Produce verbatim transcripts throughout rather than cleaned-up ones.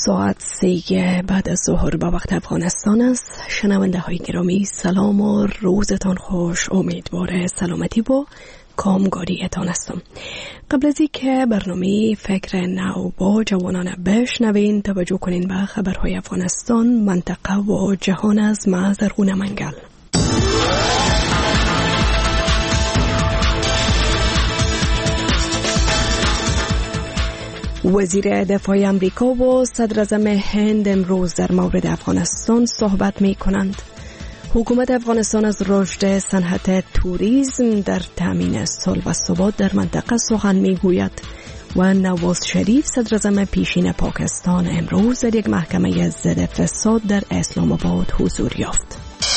ساعت سه بعد از ظهر با وقت افغانستان است. شنونده های گرامی سلام و روزتان خوش. امیدواره سلامتی و کامگاریتان هستم. قبل از اینکه برنامه فکر نو با جوانان بشنوین، توجه کنین به خبرهای افغانستان، منطقه و جهان از معذرون منگل. وزیر دفاع امریکا و صدر اعظم هند امروز در مورد افغانستان صحبت می کنند. حکومت افغانستان از رشد صنعت توریسم در تامین صلح و ثبات در منطقه سخن می گوید و نواز شریف صدر اعظم پیشین پاکستان امروز در یک محکمه ضد فساد در اسلام آباد حضور یافت.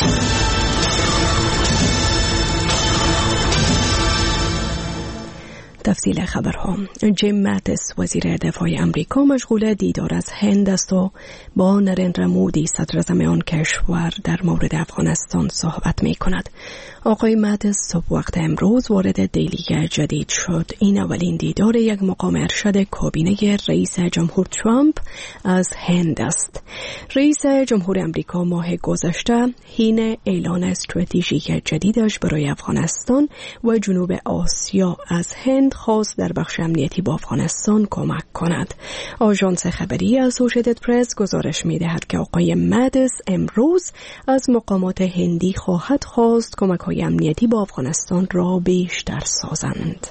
تفصیل خبرها. جیم ماتیس وزیر دفاع امریکا مشغول دیدار از هند است و با نریندرا مودی صدر اعظم آن کشور در مورد افغانستان صحبت می کند. آقای ماتیس صبح وقت امروز وارد دهلی جدید شد. این اولین دیدار یک مقام ارشد کابینه رئیس جمهور ترامپ از هند است. رئیس جمهور امریکا ماه گذشته حین اعلان استراتژیک جدیدش برای افغانستان و جنوب آسیا از هند خواست در بخش امنیتی با افغانستان کمک کند. آژانس خبری اسوسییتد پرس گزارش می دهد که آقای ماتیس امروز از مقامات هندی خواهد خواست کمک‌های امنیتی با افغانستان را بیشتر سازند.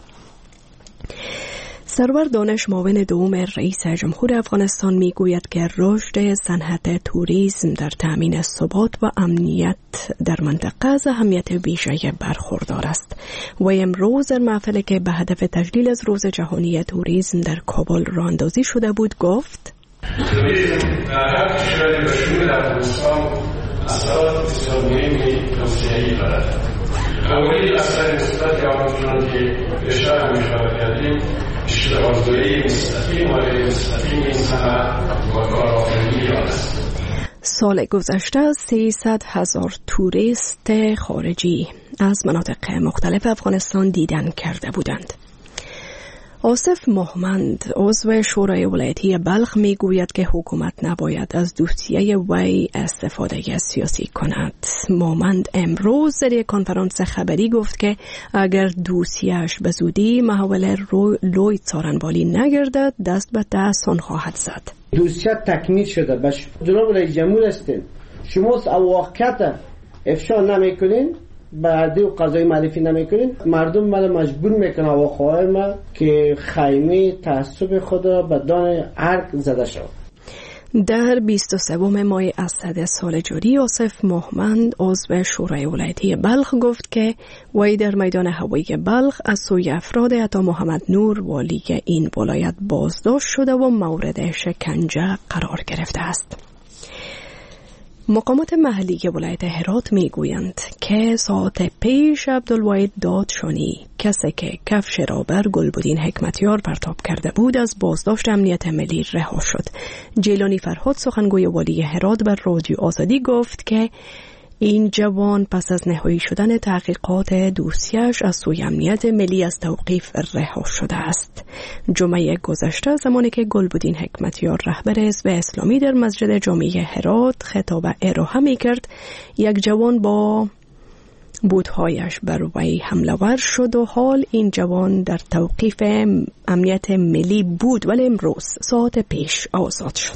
سرور دانش معاون دوم رئیس جمهور افغانستان می گوید که رشد صنعت توریسم در تامین ثبات و امنیت در منطقه از اهمیت ویژه برخوردار است. و امروز در محفلی که به هدف تجلیل از روز جهانی توریسم در کابل راه اندازی شده بود گفت: توریسم در هر کشوری به شمول افغانستان اثرات بسیار مهمی توسعه‌ای دارد. اولی اثر مثبت آن که بیشتر هم اشاره کردیم اشتراک‌گذاری مستقیم و غیر مستقیم این صنعت و کارآفرینی آن است. سال گذشته سیصد هزار توریست خارجی از مناطق مختلف افغانستان دیدن کرده بودند. آصف محمد عضو شورای ولایتی بلخ می گوید که حکومت نباید از دوسیه وی استفاده سیاسی کند. محمد امروز در یک کنفرانس خبری گفت که اگر دوسیهش به زودی محول لوی څارنبالی نگردد دست به دست آن خواهد زد. دوسیه تکمیل شده. باش جناب رئیس جمهور هستین، شما واقعیت افشا نمیکنین، بعدی و قضایی معرفی نمیکنین، مردم من مجبور میکنه و خواهی ما که خیمه تعصب خود را به دان ارگ زده شد. در بیست و سوم ماه اسد سال جاری آصف محمد عضو شورای ولایتی بلخ گفت که وی در میدان هوایی بلخ از سوی افراد عطا محمد نور والی این ولایت بازداشت شده و مورد شکنجه قرار گرفته است. مقامات محلی ولایت هرات می گویند که ساعت پیش عبدالواحد دادشانی، کسی که کفش را بر گلبدین حکمتیار پرتاب کرده بود، از بازداشت امنیت ملی رها شد. جیلانی فرهاد سخنگوی والی هرات بر رادیو آزادی گفت که این جوان پس از نهایی شدن تحقیقات دوسیه‌اش از سوی امنیت ملی از توقیف رها شده است. جمعه گذشته زمانی که گلبدین حکمتیار رهبر حزب اسلامی در مسجد جامع هرات خطاب ارائه می‌کرد، یک جوان با بودهایش بر وی حمله ور شد و حال این جوان در توقیف امنیت ملی بود ولی امروز ساعت پیش آزاد شد.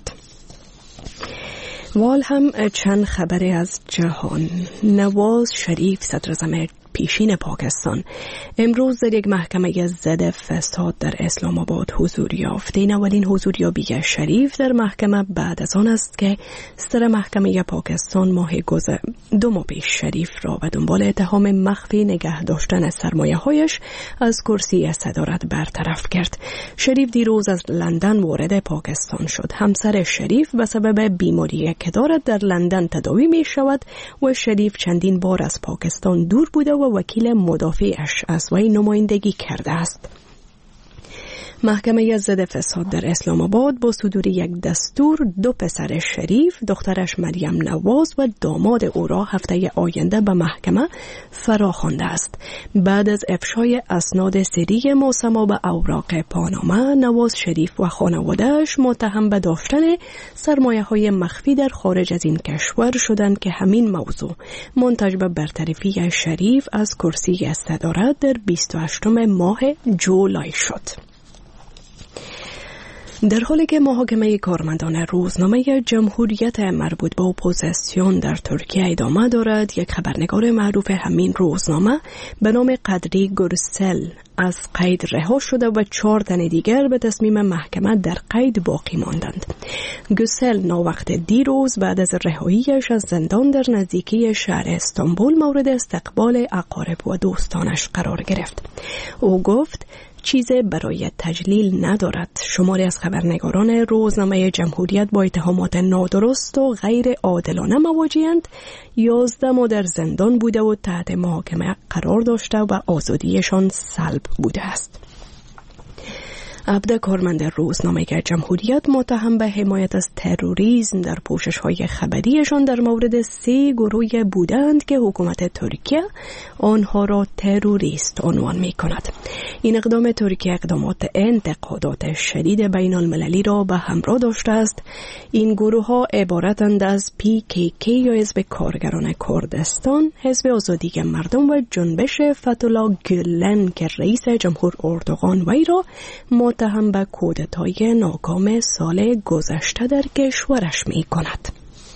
وال هم چند خبری از جهان. نواز شریف صدر اعظم پیشین پاکستان امروز در یک محکمه ضد فساد در اسلام آباد حضور یافت. این اولین حضوریابی شریف در محکمه بعد از آن است که سر محکمه پاکستان ماه گذشته دو ماه پیش شریف را به دنبال اتهام مخفی نگه داشتن سرمایه هایش از کرسی صدارت برطرف کرد. شریف دیروز از لندن وارد پاکستان شد. همسر شریف به سبب بیماری که دارد در لندن تداوی می شود و شریف چندین بار از پاکستان دور بوده و وکیل مدافعش از وی نمایندگی کرده است. محکمه ضد فساد در اسلام آباد با صدور یک دستور دو پسر شریف، دخترش مریم نواز و داماد او را هفته آینده به محکمه فراخوانده است. بعد از افشای اسناد سری مسما به اوراق پاناما، نواز شریف و خانواده‌اش متهم به داشتن سرمایه‌های مخفی در خارج از این کشور شدند که همین موضوع منتج به برطرفی شریف از کرسی استدارت در بیست و هشتم ماه جولای شد. در حالی که محاکمه کارمندان روزنامه جمهوریت مربوط به اپوزیسیون در ترکیه ادامه دارد، یک خبرنگار معروف همین روزنامه به نام قدری گرسل از قید رها شده و چهار تن دیگر به تصمیم محکمه در قید باقی ماندند. گسل ناوقت دیروز بعد از رهاییش از زندان در نزدیکی شهر استانبول مورد استقبال اقارب و دوستانش قرار گرفت. او گفت چیزی برای تجلیل ندارد. شماری از خبرنگاران روزنامه جمهوریت با اتهامات نادرست و غیر عادلانه مواجه‌اند. یازده ماه در زندان بوده و تحت محاکمه قرار داشته و آزادیشان سلب بوده است. عبده کارمند روزنامه جمهوریت متهم به حمایت از تروریسم در پوشش‌های خبریشان در مورد سه گروه بودند که حکومت ترکیه آنها را تروریست عنوان می‌کند. این اقدام ترکیه اقدامات انتقادات شدید بین المللی را به همراه داشته است. این گروه‌ها عبارتند از پی کی کی یا حزب کارگران کردستان، حزب آزادی مردم و جنبش فتح‌الله گولن که رئیس جمهور اردوغان وی را متهم به کودتای ناکام سال گذشته در کشورش می کند.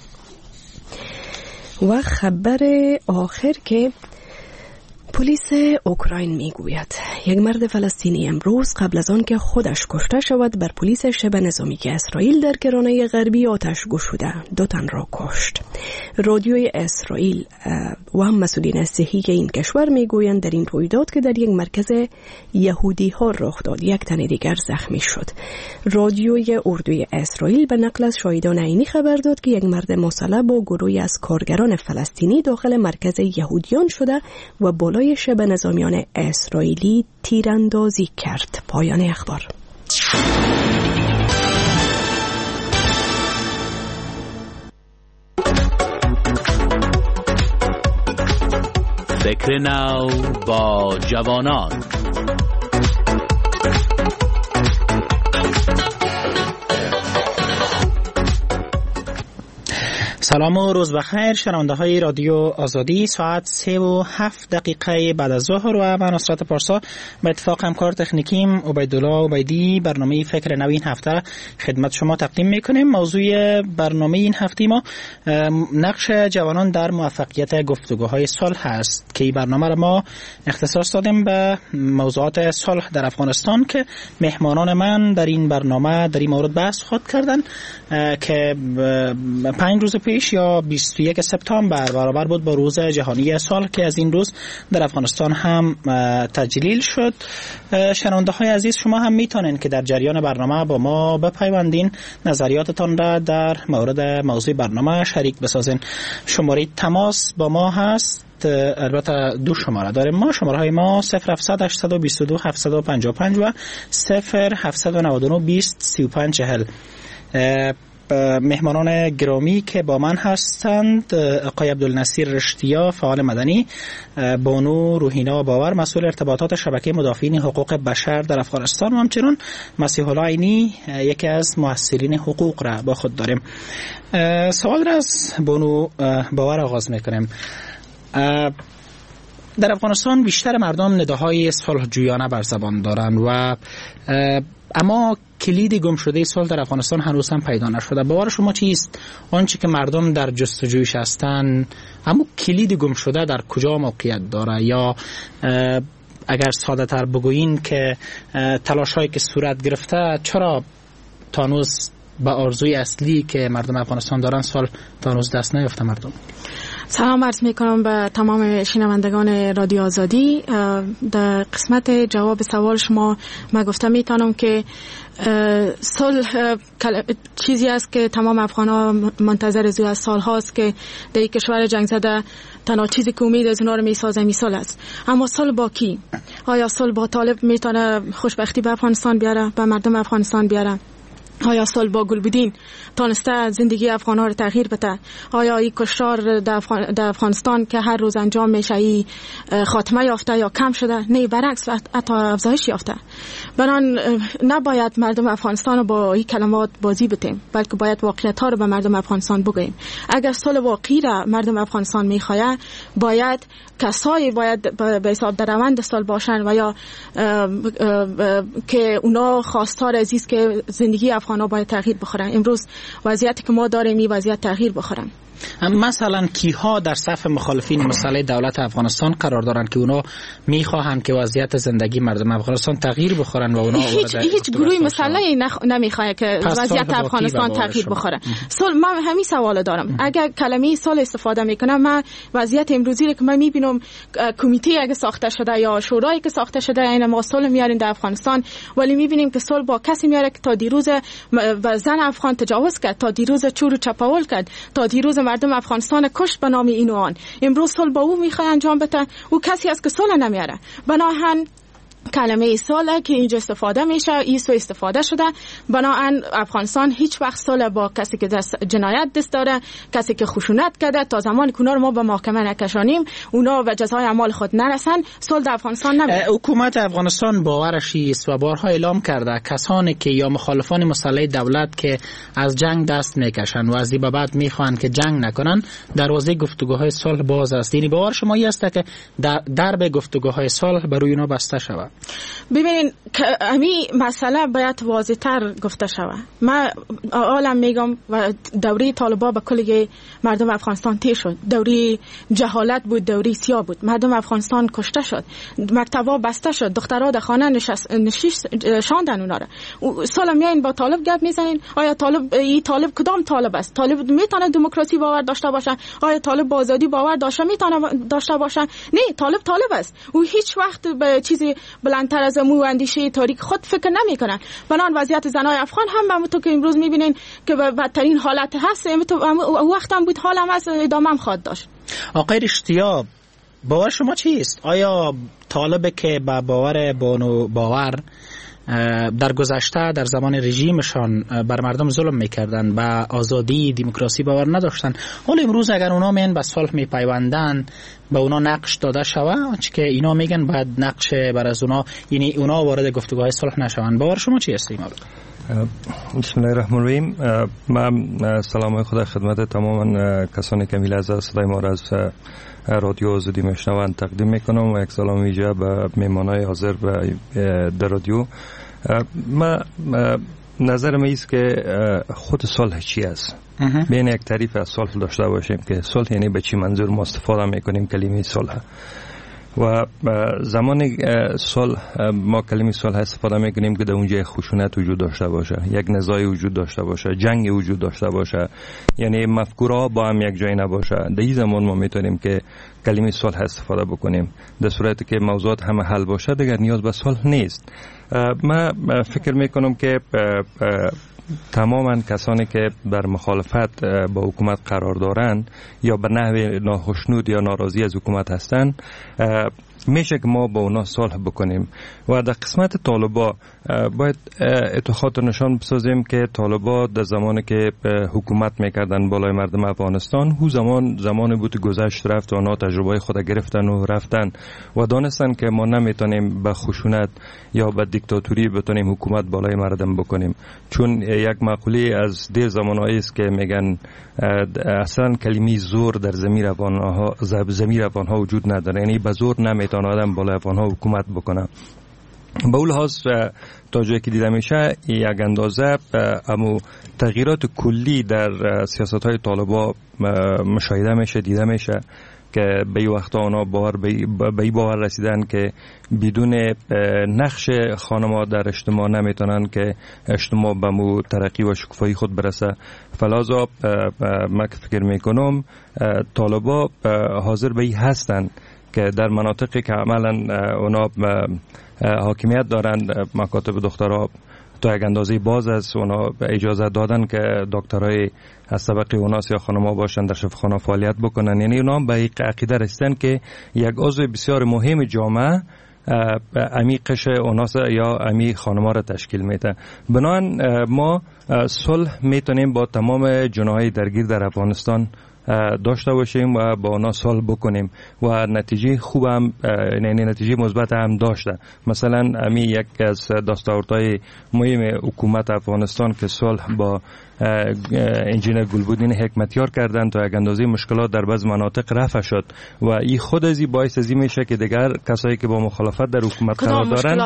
و خبر آخر که پلیس اوکراین میگوید یک مرد فلسطینی امروز قبل از آن که خودش کشته شود بر پلیس شبه نظامی اسرائیل در کرانه غربی آتش گشوده دو تن را کشت. رادیوی اسرائیل و هم مسئولین صحی این کشور میگویند در این رویداد که در یک مرکز یهودی ها رخ داد یک تن دیگر زخمی شد. رادیوی اردوی اسرائیل به نقل از شاهدان عینی خبر داد که یک مرد مسلح با گروهی از کارگران فلسطینی داخل مرکز یهودیان شده و بالای شبه نظامیان اسرائیلی تیراندازی کرد. پایان اخبار. فکر نو با جوانان. سلام و روز بخیر شنونده های رادیو آزادی. ساعت سه و هفت دقیقه بعد از ظهر و من نصرت پارسا به اتفاق همکار تکنیکیم عبیدالله عبیدی برنامه فکر نو این هفته خدمت شما تقدیم میکنیم. موضوع برنامه این هفته ما نقش جوانان در موفقیت گفتگوهای صلح است که این برنامه را ما اختصاص دادیم به موضوعات صلح در افغانستان که مهمانان من در این برنامه در این مورد بحث خود کردن که پنج روز پیش یا بیست و یک سپتامبر برابر بود با روز جهانی صلح که از این روز در افغانستان هم تجلیل شد. شنونده های عزیز شما هم میتونین که در جریان برنامه با ما بپیوندین، نظریاتتان را در مورد موضوع برنامه شریک بسازین. شماره تماس با ما هست، البته دو شماره داریم ما. شماره های ما صفر هفتصد هشتصد و بیست و دو هفتصد و پنجاه و پنج و صفر هفتصد و نود و نه بیست سی و پنج چهل. مهمانان گرامی که با من هستند آقای عبدالنصیر رشتیا فعال مدنی، بانو روحینا باور مسئول ارتباطات شبکه مدافعین حقوق بشر در افغانستان و همچنین مسیح الله عینی یکی از مؤثرین حقوق را با خود داریم. سوال را از بانو باور آغاز میکنیم. در افغانستان بیشتر مردم نداهای صلح جویانه بر زبان دارند و اما کلید گم شده صلح در افغانستان هنوز هم پیدا نشده. باور شما چیست؟ آنچه که مردم در جستجویش هستند، اما کلید گم شده در کجا موقعیت داره؟ یا اگر ساده تر بگویین که تلاش هایی که صورت گرفته چرا تا هنوز به آرزوی اصلی که مردم افغانستان دارن صلح تا هنوز دست نیافته مردم؟ سلام عرض می کنم به تمام شنوندگان رادیو آزادی. در قسمت جواب سوال شما من گفتم میتونم که صلح چیزی است که تمام افغان‌ها منتظر از از سال هاست که در کشور جنگ زده تنها چیزی که امید از اونا رو میسازه میسال است. اما صلح با کی؟ آیا صلح با طالب میتونه خوشبختی به افغانستان بیاره، به مردم افغانستان بیاره؟ آیا صلح با گلبدین تانسته زندگی افغان‌ها رو تغییر بده؟ آیا این کشتار در افغان... افغانستان که هر روز انجام میشه ای خاتمه یافته یا کم شده؟ نه، برعکس حتی افزایش یافته. بنان نباید مردم افغانستان رو با این کلمات بازی بتیم، بلکه باید واقعیت ها رو به مردم افغانستان بگوییم. اگر صلح واقعی را مردم افغانستان میخواد، باید کسایی باید به حساب در روند صلح باشن و یا که اونا خواستار عزیز که زندگی افغان‌ها باید تغییر بخورن. امروز وضعیتی که ما داریم این وضعیت تغییر بخورن. مثلا کیها در صف مخالفین مسئله دولت افغانستان قرار دارن که اونا میخواهند که وضعیت زندگی مردم افغانستان تغییر بخورن و اونا هیچ هیچ گروهی مسئله نخ... نمیخواد که وضعیت افغانستان تغییر بخوره. صلح، من همین سوال دارم. اگر کلمه صلح استفاده میکنم، من وضعیت امروزی رو که من میبینم کمیته اگه ساخته شده یا شورایی که ساخته شده این ما صلح میارین در افغانستان، ولی میبینیم که صلح با کسی میاره که تا دیروز به زن افغان تجاوز کرد، تا دیروز چور و چپاول کرد، تا دیروز مردم افغانستان کشت به نام این و آن. امروز صلح با او میخواد انجام بده، او کسی است که صلح نمیاره. بناهن کلمه صلح که اینجا استفاده میشه ایسو استفاده شده. بناهن افغانستان هیچ وقت صلح با کسی که دست جنایت دست داره، کسی که خشونت کرده، تا زمانی که اونا رو ما به محکمه نکشانیم، اونا به جزای اعمال خود نرسن، صلح در افغانستان نمیشه. حکومت افغانستان باورش است و بارها اعلام کرده کسانی که یا مخالفان مسئله دولت که از جنگ دست میکشن و از این به بعد میخوان که جنگ نکنن، دروازه گفتگوهای صلح باز است. یعنی باور شما است که درب گفتگوهای صلح برای اونا بسته شود؟ ببینین همین مسئله باید واضح‌تر گفته شود. من عالم میگم و دوره طالبان به کلی مردم افغانستان تیر شد. دوره جهالت بود، دوره سیاه بود. مردم افغانستان کشته شد، مکتبا بسته شد، دخترها در خانه نشست نشست شاندن اونا رو. سال میاین با طالب گپ میزنین. آیا طالب این طالب کدام طالب است؟ طالب میتونه دموکراسی باور داشته باشه؟ آیا طالب با آزادی باور داشته میتونه داشته باشه؟ نه، طالب طالب است. او هیچ وقت به چیزی بلندتر از مو اندیشه تاریک خود فکر نمی کنن. بنان وضعیت زنای افغان هم همونطور که امروز میبینین که به بدترین حالت هست، او وقت هم بود حالم هست، ادامه هم خواهد داشت. آقای اشتیاب، باور شما چیست؟ آیا طالب که با باور بانو باور در گذشته در زمان رژیمشان بر مردم ظلم میکردن، به آزادی دموکراسی باور نداشتن، حالا امروز اگر اونا میان به صلح میپیوندن، به اونا نقش داده شود که اینا میگن باید نقش بر از اونا، یعنی اونا وارد گفتگوهای صلح نشوند، باور شما چی است این موضوع؟ بسم الله الرحمن الرحیم. من سلام خدا خدمت تمام کسانی که میل از صدای ما را از رادیو آزادی میشنوند تقدیم میکنم و یک سلام ویژه به میهمانای حاضر در رادیو. من نظرم ایست که خود صلح چی است؟ بین یک تعریف از صلح داشته باشیم که صلح یعنی به چی منظور ما استفاده میکنیم کلمه صلح. و زمان صلح ما کلمه صلح استفاده میکنیم که در اونجا خشونت وجود داشته باشه، یک نزاع وجود داشته باشه، جنگ وجود داشته باشه، یعنی مفکورها با هم یک جای نباشه. در این زمان ما میتونیم که کلمه صلح استفاده بکنیم. در صورتی که موضوعات همه حل باشه دیگر نیاز به صلح نیست. من فکر میکنم که تماما کسانی که بر مخالفت با حکومت قرار دارند یا به نحو ناخشنود یا ناراضی از حکومت هستند، میشه که ما با اونا صلح بکنیم. و در قسمت طالبا باید اتخاذ نشان بسازیم که طالبا در زمانی که حکومت میکردن بالای مردم افغانستان، هو زمان زمانی بود گذشت رفت و اونا تجربه خود گرفتن و رفتن و دانستن که ما نمیتونیم به خشونت یا به دیکتاتوری بتونیم حکومت بالای مردم بکنیم. چون یک مقوله از دیر زمانهایی است که میگن اصلا کلمه زور در ضمیر افغانها ضمیر افغانها وجود نداره، یعنی به زور نمیتونه آدم بالای افغانها حکومت بکنه. به اول لحاظ تا جایی که دیده میشه یک اندازه امو تغییرات کلی در سیاست های طالبا مشاهده میشه، دیده میشه. که به این وقتا اونا باور به این باور رسیدن که بدون نقش خانم‌ها در اجتماع نمیتونن که اجتماع به مو ترقی و شکوفایی خود برسه. فلازا من فکر میکنم طالبا حاضر به این هستن که در مناطقی که عملا اونا حاکمیت دارند مکاتب دخترها تا یک اندازه باز است، اونا اجازه دادن که دکترای از طبقه اوناس یا خانم‌ها باشن در شفاخانه فعالیت بکنن. یعنی اونا به عقیده رسیدن که یک عضو بسیار مهم جامعه امی قشر اوناس یا امی خانم‌ها را تشکیل میده. بنابراین ما صلح میتونیم با تمام جناح‌های درگیر در افغانستان داشته باشیم و با اونا صلح بکنیم و نتیجه خوب هم، یعنی نتیجه مثبت هم داشته. مثلا امی یک از دستاوردهای مهم حکومت افغانستان که صلح با انجینر گلبودین حکمتیار کردن تا یک اندازه مشکلات در بعض مناطق رفع شد و این خود ازی باعث ازی میشه که دیگر کسایی که با مخالفت در حکومت قرار دارن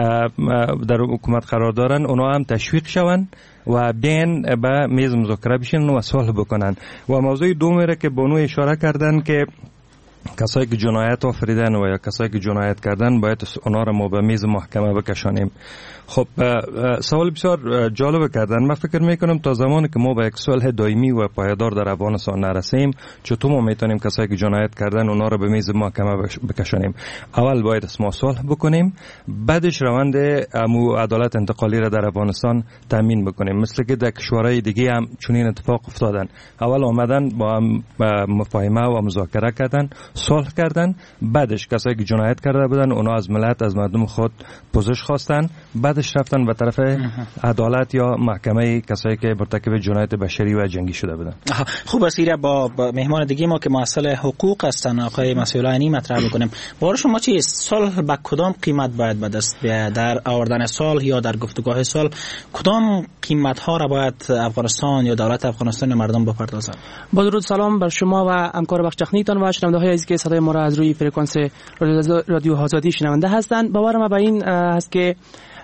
در حکومت قرار دارن اونا هم تشویق شون و بین به میز مذاکره بشین و صلح بکنن. و موضوع دوم که بانو اشاره کردن که کسایی که جنایت آفریدن و یا کسایی که جنایت کردن باید اونا را ما به میز محکمه بکشانیم. خب سوال بسیار جالب کردن. من فکر میکنم تا زمانی که ما به یک صلح دائمی و پایدار در افغانستان نرسیم چطور ما میتونیم کسایی که جنایت کردن اونا را به میز محکمه بکشانیم؟ اول باید ما صلح بکنیم، بعدش روند امو عدالت انتقالی را در افغانستان تامین بکنیم. مثل که در کشورهای دیگه هم چنین اتفاق افتادن. اول آمدن با هم مفاهمه و مذاکره کردن، صلح کردن، بعدش کسایی که جنایت کرده بودن اونا از ملت از مردم خود پوزش خواستن، بعدش رفتن به طرف عدالت یا محکمه کسایی که مرتکب جنایت بشری و جنگی شده بودن. خوب است ایره با مهمان دیگه ما که مسئله حقوق هستن آقای مسئولانی مطرح میکنیم. بار شما چی صلح با کدام قیمت باید به دست بیاید؟ در آوردن صلح یا در گفتگاه صلح کدام قیمت ها را باید افغانستان یا دولت افغانستان مردم بپردازند؟ با درود سلام بر شما و همکار بخش تکنیکتان و شنونده های عزیزی که صدای ما را از روی فرکانس رادیو آزادی شنونده هستند. باور ما به این است که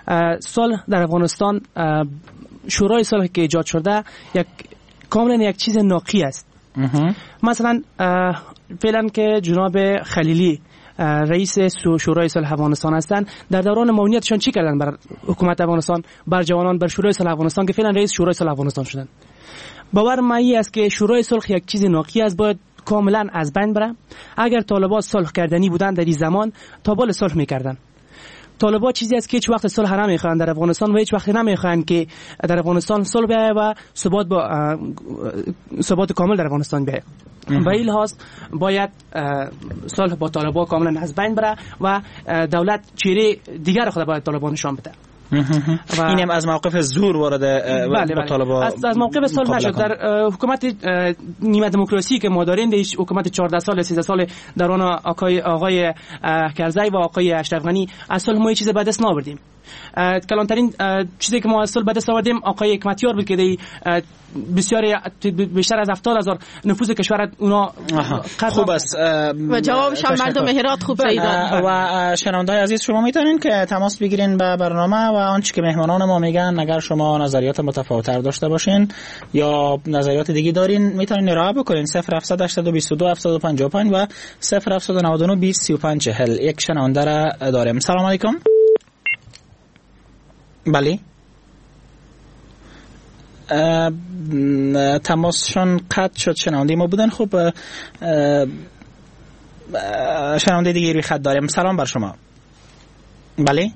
صلح در افغانستان، شورای صلح که ایجاد شده یک کاملا یک چیز ناقی است. مثلا فعلا که جناب خلیلی رئیس شورای صلح افغانستان هستند، در دوران معاونیتشان چی کردن بر حکومت افغانستان، بر جوانان، بر شورای صلح افغانستان که فعلا رئیس شورای صلح افغانستان شدن؟ باور ما است که شورای صلح یک چیز ناقی است، باید کاملا از بین بره. اگر طالبان صلح کردنی بودن در این زمان تا بال صلح میکردن. طالبان چیزی است که هیچ وقت صلح نمیخوان در افغانستان و هیچ وقت نمیخوان که در افغانستان صلح بیاید و ثبات با ثبات کامل در افغانستان بیاید. و این لحاظ باید صلح با طالبان کاملا از بین بره و دولت چهره دیگر خود باید طالبان نشان بده. اینم از موقف زور وارد بله بله. طالبان از, از موقف صلح نشد. در حکومت نیمه دموکراسی که ما داریم، در حکومت چهارده سال سیزده سال دوران آقای آقای کرزی و آقای اشرف غنی از صلح ما چیز به دست نآوردیم. کلانترین چیزی که ما از صلح به دست آوردیم آقای حکمتیار بود که بسیار بیشتر از هفتاد هزار نفوذ کشور اونا خوب است و جوابش هم مردم هرات خوب دادن. و شنونده‌های عزیز شما میتونین که تماس بگیرین به برنامه و آنچه که مهمانان ما میگن اگر شما نظریات متفاوت‌تر داشته باشین یا نظریات دیگه دارین میتونین ارائه بکنین. صفر هفت هشت دو دو دو هفت پنج پنج و صفر هفت نه نه بیست سی و پنج چهل. یک شنونده را داریم. سلام علیکم. بله تماسشون قطع شد، شنونده ما بودن. خب شنونده دیگه روی خط داریم. سلام بر شما. بله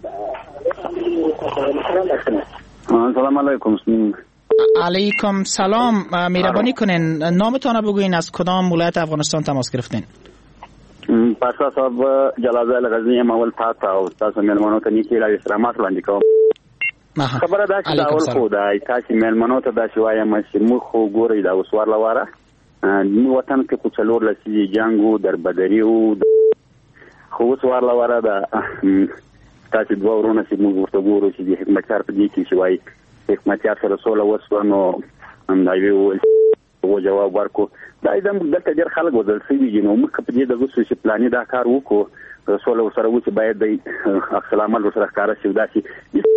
سلام علیکم. علیکم سلام. مهربانی کنین نامتان بگوین، از کدام ولایت افغانستان تماس گرفتین؟ پاشا صاحب جلال الغزنی ام اول پاتا او تاسو مېلمنو ته نیکی لا اسلامات وړاندې کوم. خبره دا چې دا اول خو دا تاسو مېلمنو ته دا شوایم چې موږ خو ګورې دا وسوار لواره نو وطن کې کوڅلور لسی جنگو در بدریو خو وسوار لواره دا تاسو دوه ورونه چې موږ ورته ګورو چې د حکمتیار په دې کې شوای حکمتیار سره سوله وسونو هم دا ویل او جواب ورکو. دا ایدم دلته ډېر خلک ودل شوي نو موږ په دې دغه څه چې پلانې دا کار وکړو سوله سره و چې باید د اصل عمل سره ښکاره شي. دا چې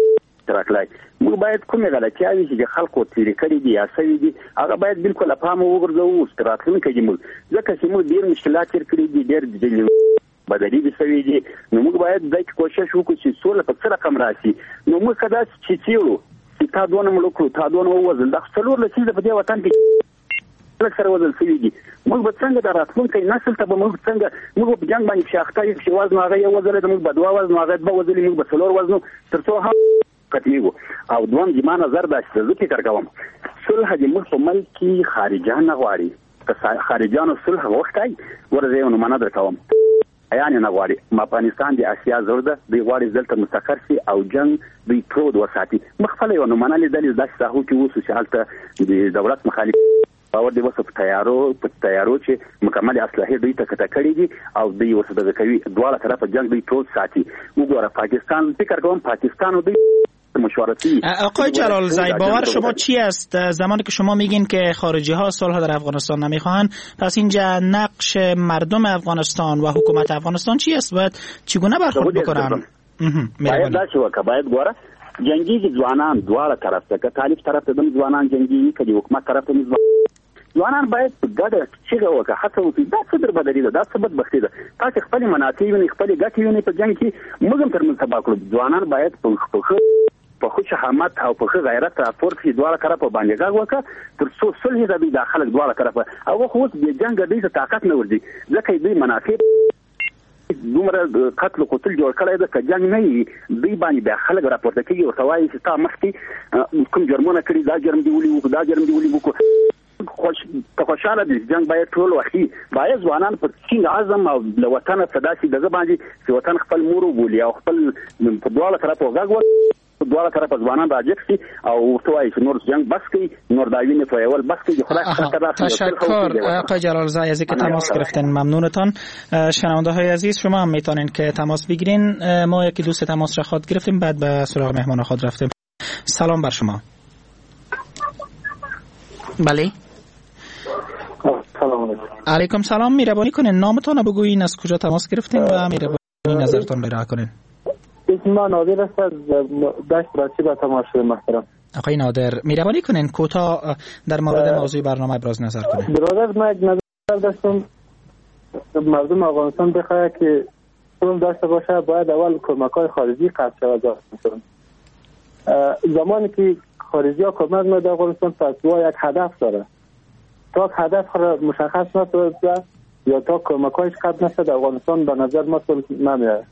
ترکلای موږ باید کومه غلطي اوي چې خلکو تیری کړی دي یا سوي دي هغه باید بالکل په پام وګرځو ستراتلونکو کې موږ ځکه چې موږ ډیر مشکلات تیر کړی دي ډیر د بدلی دي سوي دي نو موږ باید د کوشش وکړو چې سوله په څه رقم راشي نو موږ کدا چې چیرو چې تا دونه ملکو تا دونه وزن د څلور لسیزه په دې وطن کې سره وزن سوي دي موږ به څنګه د راتلونکي نسل ته به موږ څنګه موږ په جنگ باندې شاخته یو چې وزن هغه یو وزن د موږ بدوا وزن هغه به وزن موږ به څلور وزن ترڅو هم کتیګو او دوم د ما نظر دا چې زه فکر کوم صلح د موږ په ملک کې خارجان غواړي که خارجانو صلح وختای ورته نو منه درکوم یعنی نه غواړي افغانستان د اسیا زړه ده دوی غواړي دلته مستقر شي او جنگ دوی پرود وساتي مخفل یو نو منه لیدل د ساحو کې وسو چې حالت د دولت مخالف باور دی وسو په تیارو په تیارو چې مکمل اصلاحي دوی ته کته کړی دي او دوی وسو د کوي دواړه طرفه جنگ دوی پرود ساتي وګوره پاکستان فکر کوم پاکستان دوی مشورتی. آقای جلال زای باور شما چی است زمانی که شما میگین که خارجی ها صلح در افغانستان نمیخواهند پس اینجا نقش مردم افغانستان و حکومت افغانستان چی است باید چگونه برخورد بکنن؟ باید داسې وکړه باید ګوره جنگي ځوانان دواړه طرف ته که طالب طرف ته د ځوانان جنگي که د حکومت طرف ته ځوانان باید په ګډه چیغه وکړه هڅه وکړي دا څه دربدري ده دا څه بدبختي ده تاسو خپل منافع وینئ خپل ګټې وینئ په جنګ کې موږ هم ترمنځ تباه کړو ځوانان باید په خپل په خو شهامت او په غیرت راپورټ کې دواړه طرفه باندې غږ وکړه تر څو صلح د داخله دواړه طرفه او خو اوس د جنگ د دې طاقت نه ورځي ځکه دوی منافع دومره قتل قتل جوړ کړی ده که جنگ نه وي دوی باندې بیا خلک راپورته کېږي ورته وایي چې تا مخکې کوم جرمونه کړي دا جرم دې ولي وکړو دا جرم دې ولي وکړو خوش ته خوشاله دي جنگ باید ټول وخی باید ځوانان په څنګه اعظم او له وطن په داسې دغه باندې چې وطن خپل مور وبولي او خپل په دواړه طرفه غږ وکړي دواړه طرفه ځوانان راجک شي او ورته وایي چې نور جنگ بس کوي نور داوینه تو اول بس کوي خدای ستاسو تشکر آقای جلال زای از اینکه تماس گرفتن ممنونتان. شنونده های عزیز شما هم میتونین که تماس بگیرین ما یکی دوست تماس را خود گرفتیم بعد به سراغ مهمان خود رفتیم. سلام بر شما. بله سلام علیکم سلام مهربانی کنین نامتون رو بگویین از کجا تماس گرفتین و مهربانی نظرتون بیان کنین. اسم من نادر است از دشت راچی به تماس شده محترم. آقای نادر مهربانی کنین کوتاه در مورد موضوع برنامه ابراز نظر کنین. برادر من یک نظر داشتم مردم افغانستان بخواه که صلح داشته باشه باید اول کمک‌های خارجی قطع شود. زمانی که خارجی‌ها کمک می‌کنند افغانستان پس یک هدف داره تا هدف مشخص نشده یا تا کمک‌هایش قطع نشده افغانستان به نظر ما صلح نمیاد.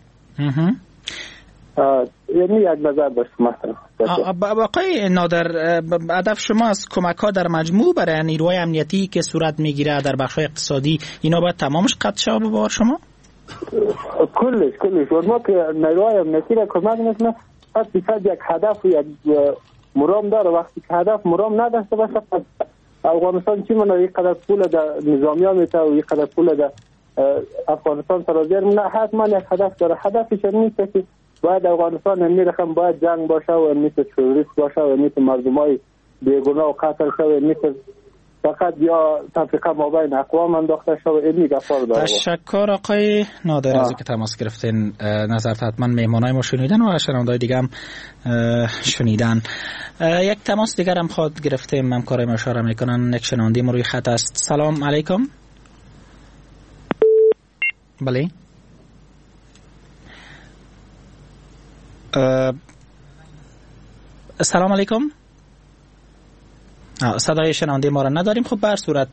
یعنی یک نظر داشت مثلا. آقای نادر هدف شما از کمک‌ها در مجموع برای نیروهای امنیتی که صورت میگیره در بخش اقتصادی اینا باید تمامش قطع شود به باور شما؟ کلش کلش ما که نیروهای امنیتی را کمک میکنه پس بیشتر یک هدف و یک مرام داره وقتی که هدف مرام نداشته باشه پس افغانستان چی منه یک قدر پول در نظامی ها میته و یک قدر پول در افغانستان سرازیر نه حتما یک هدف داره هدفش نیست که باید افغانستان امی رقم باید جنگ باشه و امی تروریست باشه و امی مردم های بیگناه و قتل شد و امی فقط یا تفریقه مابین اقوام انداخته شد و امی گفار داره. تشکر آقای نادر از اینکه تماس گرفتین نظرت حتما مهمانای ما شنیدن و شنوندای دیگه هم شنیدن. یک تماس دیگر هم خواهد گرفتیم همکارای ما اشاره میکنن یک شنونده ما روی خط است. سلام علیکم. بله سلام علیکم. صدای شنونده ما را نداریم. خب به هر صورت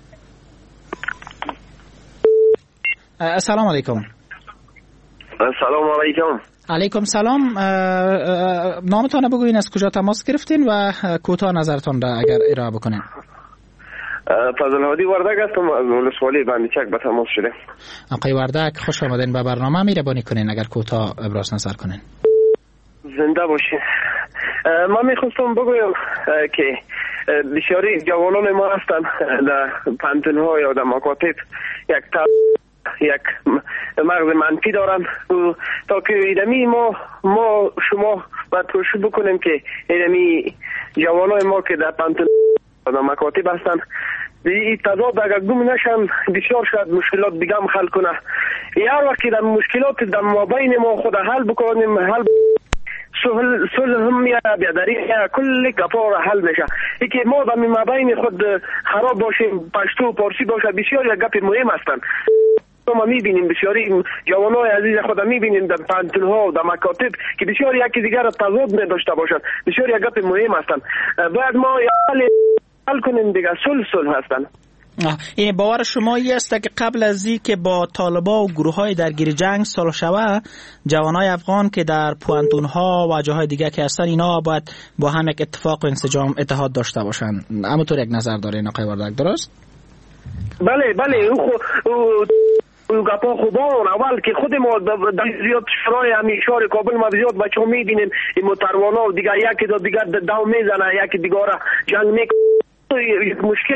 سلام علیکم. سلام علیکم. علیکم سلام. نامتان بگوین از کجا تماس گرفتین و کوتاه نظرتان را اگر ارائه بکنین. فضل هادی وردک هستم از ولسوالی بندیچک به تماس شده. آقای وردک خوش آمدین به برنامه. مهربانی کنین اگر کوتاه ابراز نظر کنین. زنده باشین. من میخواستم بگویم که بسیاری جوانان ما هستن در پانتون‌ها یا در مکاتب یک تا یک مغز منفی دارن تا که ایدمی ما ما شما باید کوشش بکنیم که ایدمی جوانان ما که در پانتون در مکاتب هستن این تضاد اگر گم نشن بسیار شاید مشکلات دیگه هم حل کنه. هر وقت در مشکلات در مابین ما خود حل بکنیم حل صلح صلح هم یا بیادری یا کل گپا را حل میشه. اینکه ما در مابین خود خراب باشیم، پشتو و پارسی باشه، بسیار یک گپ مهم هستن. ما میبینیم بسیاری جوانای عزیز خود میبینیم در پانتونها و در مکاتب که بسیار یکی دیگر تضاد نداشته باشند. بسیار یک گپ مهم هستن. باید ما حل کنیم دیگه. صلح صلح هستن. این باور شما است که قبل از این که با طالبا و گروه های درگیر جنگ صلح شود، جوانای افغان که در پوانتونها و جاهای دیگه که هستن اینا باید با هم یک اتفاق و انسجام اتحاد داشته باشن. همونطور یک نظر داره آقای وردک، درست؟ بله بله. او خو گپا خوبان اول که خود ما در زیاد شرای همین شهر کابل ما زیاد بچه ها میبینیم این متروانا و دیگر یکی دا دیگر دو میزنه، یکی دیگر جنگ میکنه. مشکل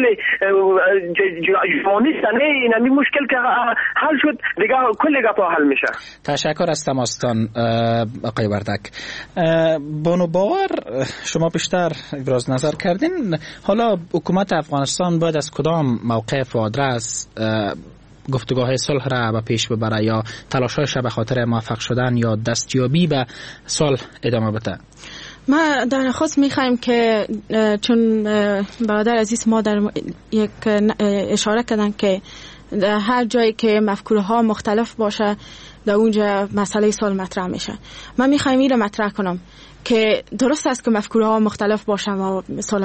جوانی است، نه این مشکل که حل شد دیگه کل گپا حل میشه. تشکر از تماستان آقای وردک. بانو باور، شما بیشتر ابراز نظر کردین. حالا حکومت افغانستان باید از کدام موقف و آدرس گفتگوهای صلح را به پیش ببره یا تلاش‌هایش به خاطر موفق شدن یا دستیابی به صلح ادامه بده؟ ما در خصوص میخوایم که چون برادر عزیز ما در یک اشاره کردن که هر جایی که مفکوره ها مختلف باشه در اونجا مسئله صلح مطرح میشه. من میخوایم این رو مطرح کنم که درست است که مفکوره ها مختلف باشن و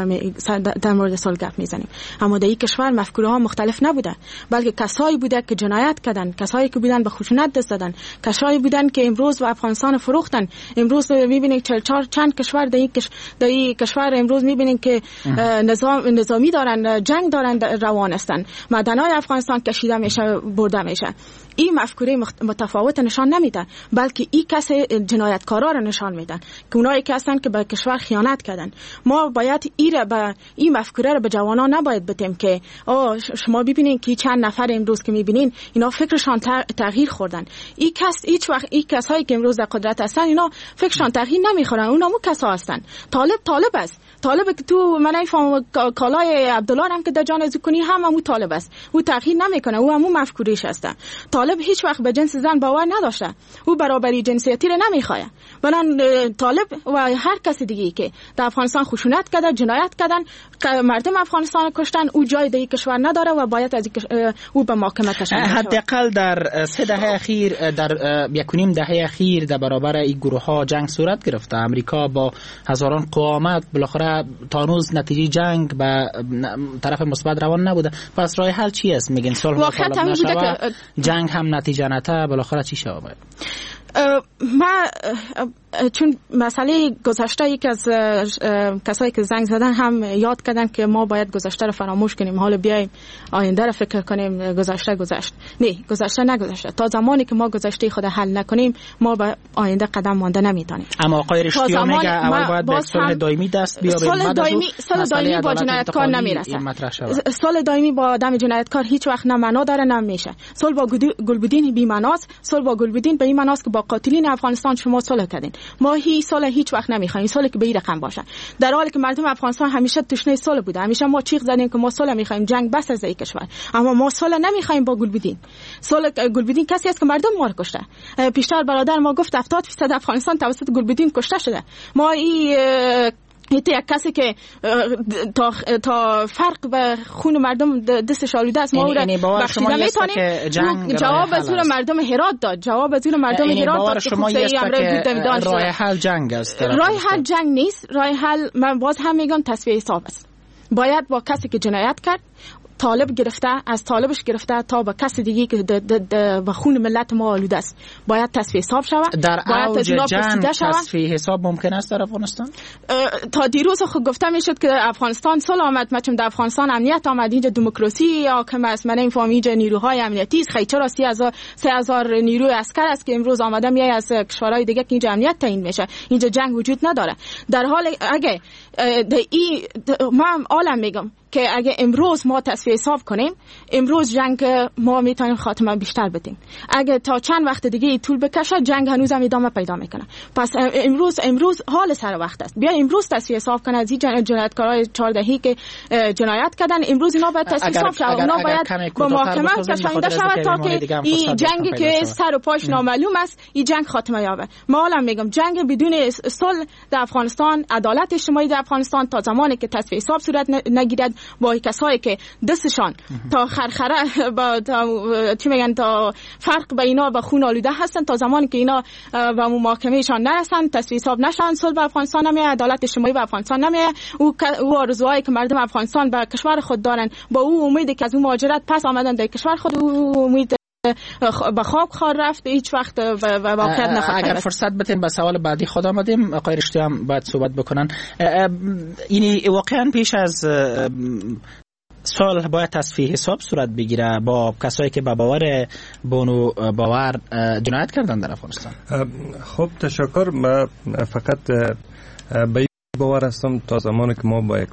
در مورد صلح گپ میزنیم، اما در این کشور مفکوره ها مختلف نبوده، بلکه کسایی بوده که جنایت کردن، کسایی که بودن به خشونت دست دادن، کسایی بودن که امروز و افغانستان فروختن. امروز میبینید چهل چهار چند کشور در این در این کشور امروز میبینید که نظام نظامی دارن، جنگ دارن روان هستن، معدن‌های افغانستان کشیده میشه، برده میشه. این مفکوره متفاوت نشان نمیدن، بلکه این کس جنایتکارا رو نشان میدن که اونایی که هستن که به کشور خیانت کردن. ما باید این به این مفکوره رو به جوانان نباید بتیم که آ شما ببینین که چند نفر امروز که میبینین اینا فکرشان تغییر خوردن. این کس هیچ وقت این کسایی که امروز در قدرت هستن اینا فکرشان تغییر نمیخورن، اونا مو کسا هستن. طالب طالب است. طالب که تو من نمیفهم کالای عبدالله هم که در جان از کنی هم همون طالب است، او تغییر نمیکنه، او همون مفکوریش هست. طالب هیچ وقت به جنس زن باور نداشته، او برابری جنسیتی رو نمیخواد. بنان طالب و هر کسی دیگه که در افغانستان خشونت کرده، جنایت کردن، مردم افغانستان کشتن، او جای در کشور نداره و باید از او به محاکمه کشیده شود. حداقل در سه دهه اخیر، در یک و نیم دهه اخیر در برابر این گروه ها جنگ صورت گرفته. امریکا با هزاران قوامت بالاخره تا هنوز نتیجه جنگ به طرف مثبت روان نبوده. پس راه حل چی است؟ میگن صلح مطالبه نشود، جنگ هم نتیجه نده، بالاخره چی شود؟ ما چون مسئله گذشته یک از کسایی که زنگ زدن هم یاد کردن که ما باید گذشته رو فراموش کنیم، حالا بیایم آینده رو فکر کنیم. گذشته گذشت نه، گذشته نگذشته. تا زمانی که ما گذشته خود حل نکنیم ما به آینده قدم مانده نمیتونیم. اما آقای رشتیان میگه اول باید به صلح دایمی دست بیابیم. صلح دایمی صلح دایمی با جنایتکار نمیرسه. صلح دایمی با آدم جنایتکار هیچ وقت نه معنا داره نه میشه. صلح با گلبدین بی معناست. صلح با گلبدین به این معناست که با قاتلین افغانستان شما صلح کردین. ما هیچ صلح هیچ وقت نمیخوایم، صلح که به این رقم باشه، در حالی که مردم افغانستان همیشه تشنه صلح بوده. همیشه ما چیغ زدیم که ما صلح میخوایم، جنگ بس از این کشور، اما ما صلح نمیخوایم با گلبدین. صلح گلبدین کسی است که مردم ما رو کشته. پیشتر برادر ما گفت هفتاد درصد افغانستان توسط گلبدین کشته شده. ما این یک کسی که تا تا فرق به خون مردم دستش آلوده است ما او را بخشیده میتونیم. جواب از اون مردم هرات داد، جواب از اون مردم هرات داد که خودسایی امر بود. راه حل جنگ است. راه حل جنگ نیست. راه حل من باز هم میگم تصفیه حساب است. باید با کسی که جنایت کرد، طالب گرفته، از طالبش گرفته تا به کسی دیگه که به خون ملت ما آلوده است، باید تصفیه حساب شود. در اوج جنگ تصفیه حساب ممکن است در افغانستان؟ تا دیروز خود گفته میشد که افغانستان صلح آمد، مچم در افغانستان امنیت آمد، اینجا دموکراسی حاکم است. من این فهم اینجا نیروهای امنیتی است. خیلی چرا سه هزار نیروی عسکر است که امروز آمده میای از کشورهای دیگه که اینجا امنیت تعیین میشه. اینجا جنگ وجود نداره. در حال اگه این ما عالم میگم که اگه امروز ما تصفیه حساب کنیم، امروز جنگ ما میتونیم خاتمه بیشتر بدیم. اگه تا چند وقت دیگه طول بکشه، جنگ هنوز هم ادامه پیدا میکنه. پس امروز امروز حال سر وقت است. بیا امروز تصفیه حساب کنه از این جنایتکارای چهاردهی که جنایت کردن. امروز اینا باید تصفیه حساب شه، اونا باید با محکمه کشانده شود تا که این جنگی که سر و پاش نامعلوم است، این جنگ خاتمه یابه. ما حالا میگم جنگ بدون صلح در افغانستان، عدالت اجتماعی در افغانستان تا زمانی که تصفیه حساب صورت نگیرد با کسایی که دستشان تا خرخره با چی میگن تا فرق بین اینا و خون آلوده هستن، تا زمانی که اینا و محاکمهشان نرسن، تصفیه حساب نشن، صلح به افغانستان نمیاد، عدالت اجتماعی به افغانستان نمیاد. او او آرزوهایی که مردم افغانستان به کشور خود دارن، با او امیدی که از اون مهاجرت پس آمدن در کشور خود، او امید به خاک خار رفت، هیچ وقت به واقعیت نخواهد. اگر فرصت بدین به سوال بعدی خود آمدیم، آقای رشتی هم باید صحبت بکنن. اینی واقعا پیش از صلح باید تصفیه حساب صورت بگیره با کسایی که به باور بونو باور جنایت کردن در افغانستان. خب تشکر. من فقط به باور هستم تا زمانی که ما با یک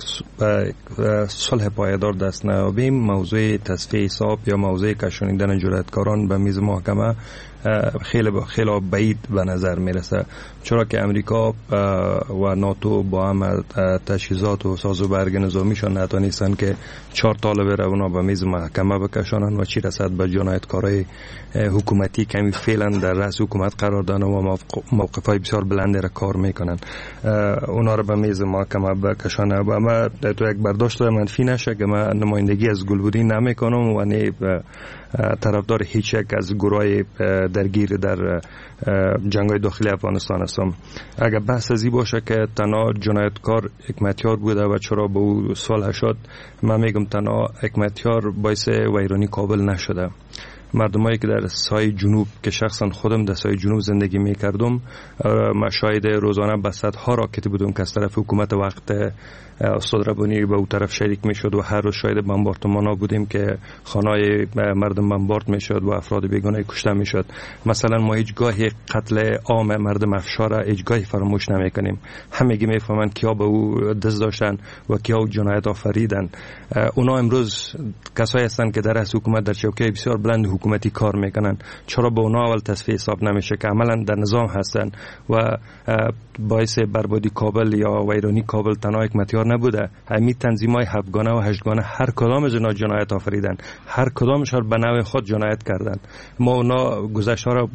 صلح پایدار دست نیابیم، موضوع تصفیه حساب یا موضوع کشانیدن جنایتکاران به میز محکمه خیلی خیلی بعید به نظر میرسه، چرا که امریکا و ناتو با هم تجهیزات و سازوبرگ نظامیشان نتونستن که چهار طالب رو اونا به میز محکمه بکشانن و چی رسد به جنایتکارای حکومتی کمی فعلا در رأس حکومت قرار دارن و موقفای بسیار بلندی را کار میکنن، اونا رو به میز محکمه بکشانه. و ما تو یک برداشت منفی نشه که من نمایندگی از گلبودی نمیکنم و نه طرفدار هیچ یک از گروهای درگیر در جنگ‌های داخلی افغانستان هستم. اگر بحث ازی باشه که تنها جنایتکار حکمتیار بوده و چرا به او صلح شد، من میگم تنها حکمتیار باعث ویرانی کابل نشده. مردمایی که در سای جنوب که شخصا خودم در سای جنوب زندگی میکردم، مشاهد روزانه به صدها راکت بودم که از طرف حکومت وقت استاد ربانی به او طرف شریک میشد و هر روز شاهد بمباردمان‌ها بودیم که خانه‌های مردم بمبارد میشد و افراد بیگانه کشته میشد. مثلا ما هیچ گاهی قتل عام مردم افشار را هیچ گاهی فراموش نمیکنیم. همگی میفهمند کیا به او دست داشتن و کیا جنایت آفریدن. اونا امروز کسایی هستند که در از حکومت در چوکه بسیار بلند حکومتی کار میکنن. چرا به اونا اول تصفیه حساب نمیشه که عملا در نظام هستن و باعث بربادی کابل یا ویرانی کابل تنها حکمتیار نبوده، همین تنظیم‌های هفتگانه و هشتگانه هر کدام از اینا جنایت آفریدن، هر کدامشون به نوع خود جنایت کردن. ما اونا گذشته را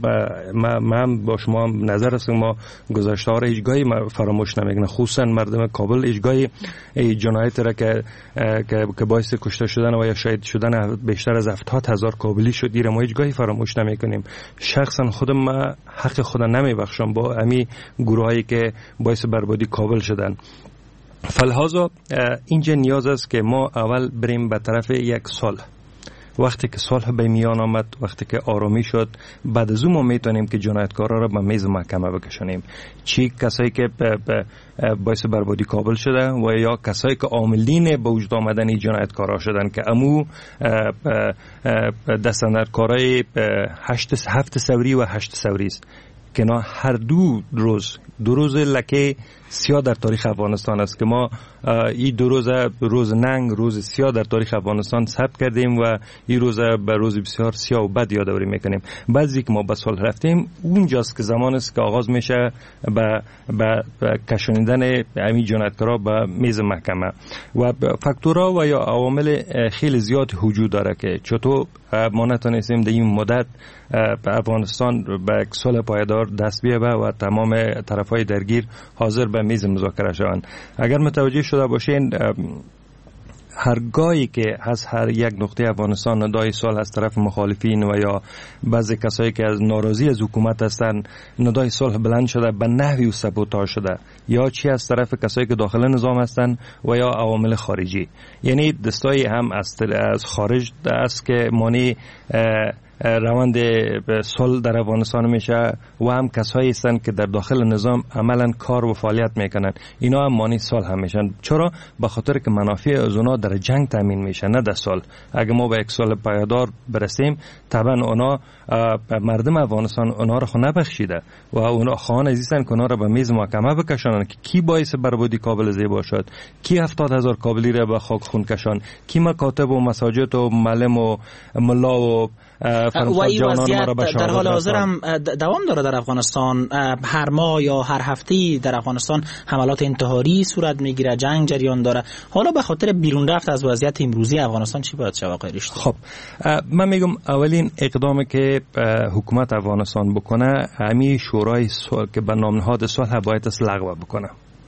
من با شما نظر هستم، ما گذشته را هیچ گاهی فراموش نمیکنه، خصوصا مردم کابل هیچ گاهی جنایت را که که باعث کشته شدن و یا شهید شدن بیشتر از هفتاد هزار کابلی شد، دیره ما هیچ گاهی فراموش نمیکنیم. شخصا خودم ما حق خودم نمیبخشم با امی گروهایی که باعث بربادی کابل شدن. فلحاظا اینجا نیاز است که ما اول بریم به طرف یک صلح. وقتی که صلح به میان آمد، وقتی که آرامی شد، بعد از اون ما میتونیم که جنایتکارا را به میز محکمه بکشانیم. چی کسایی که باعث بربادی کابل شده و یا کسایی که عاملین به وجود آمدن این جنایتکارا شدن که امو دستاندرکارای هشت هفت سوری و هشت سوری است که نه هر دو روز دو روز لکه سیاه در تاریخ افغانستان است که ما این دو روز روز ننگ روز سیاه در تاریخ افغانستان ثبت کردیم و این روز به روز بسیار سیاه و بد یادآوری میکنیم. بعضی که ما به صلح رفتیم اونجاست که زمان است که آغاز میشه به به کشانیدن همین جنایتکارا به میز محکمه و فاکتورها و یا عوامل خیلی زیاد وجود داره که چطور ما نتونستیم در این مدت به افغانستان به صلح پایدار دست بیابه و تمام طرفای درگیر حاضر به میز مذاکره شوند. اگر متوجه شده باشین هرگاهی که از هر یک نقطه افغانستان ندای صلح از طرف مخالفین و یا بعضی کسایی که از ناراضی از حکومت هستند ندای صلح بلند شده به نحوی و سبوتاژ شده، یا چی از طرف کسایی که داخل نظام هستند و یا عوامل خارجی، یعنی دستای هم از از خارج است که مانی روند صلح در افغانستان میشه و هم کسایی هستند که در داخل نظام عملا کار و فعالیت میکنن، اینا هم مانع صلح هم میشن. چرا؟ به خاطر که منافع از اونا در جنگ تامین میشه، نه در صلح. اگه ما به یک صلح پایدار برسیم، طبعا اونا مردم افغانستان اونا رو خو نبخشیده و اونا خواهان عزیزن که اونا رو به میز محکمه بکشانن که کی باعث بربادی کابل زیبا شد، کی هفتاد هزار کابلی را به خاک خون کشان، کی مکاتب و مساجد و معلم و ملا و و این وضعیت در حال حاضر هم دوام داره در افغانستان. هر ماه یا هر هفته در افغانستان حملات انتحاری صورت میگیره، جنگ جریان داره. حالا به خاطر بیرون رفت از وضعیت امروزی افغانستان چی باید شود آقای رشدی؟ خب من میگم اولین اقدامی که حکومت افغانستان بکنه، همین شورای صلح که به نام نهاد صلح باید است لغو بکنه.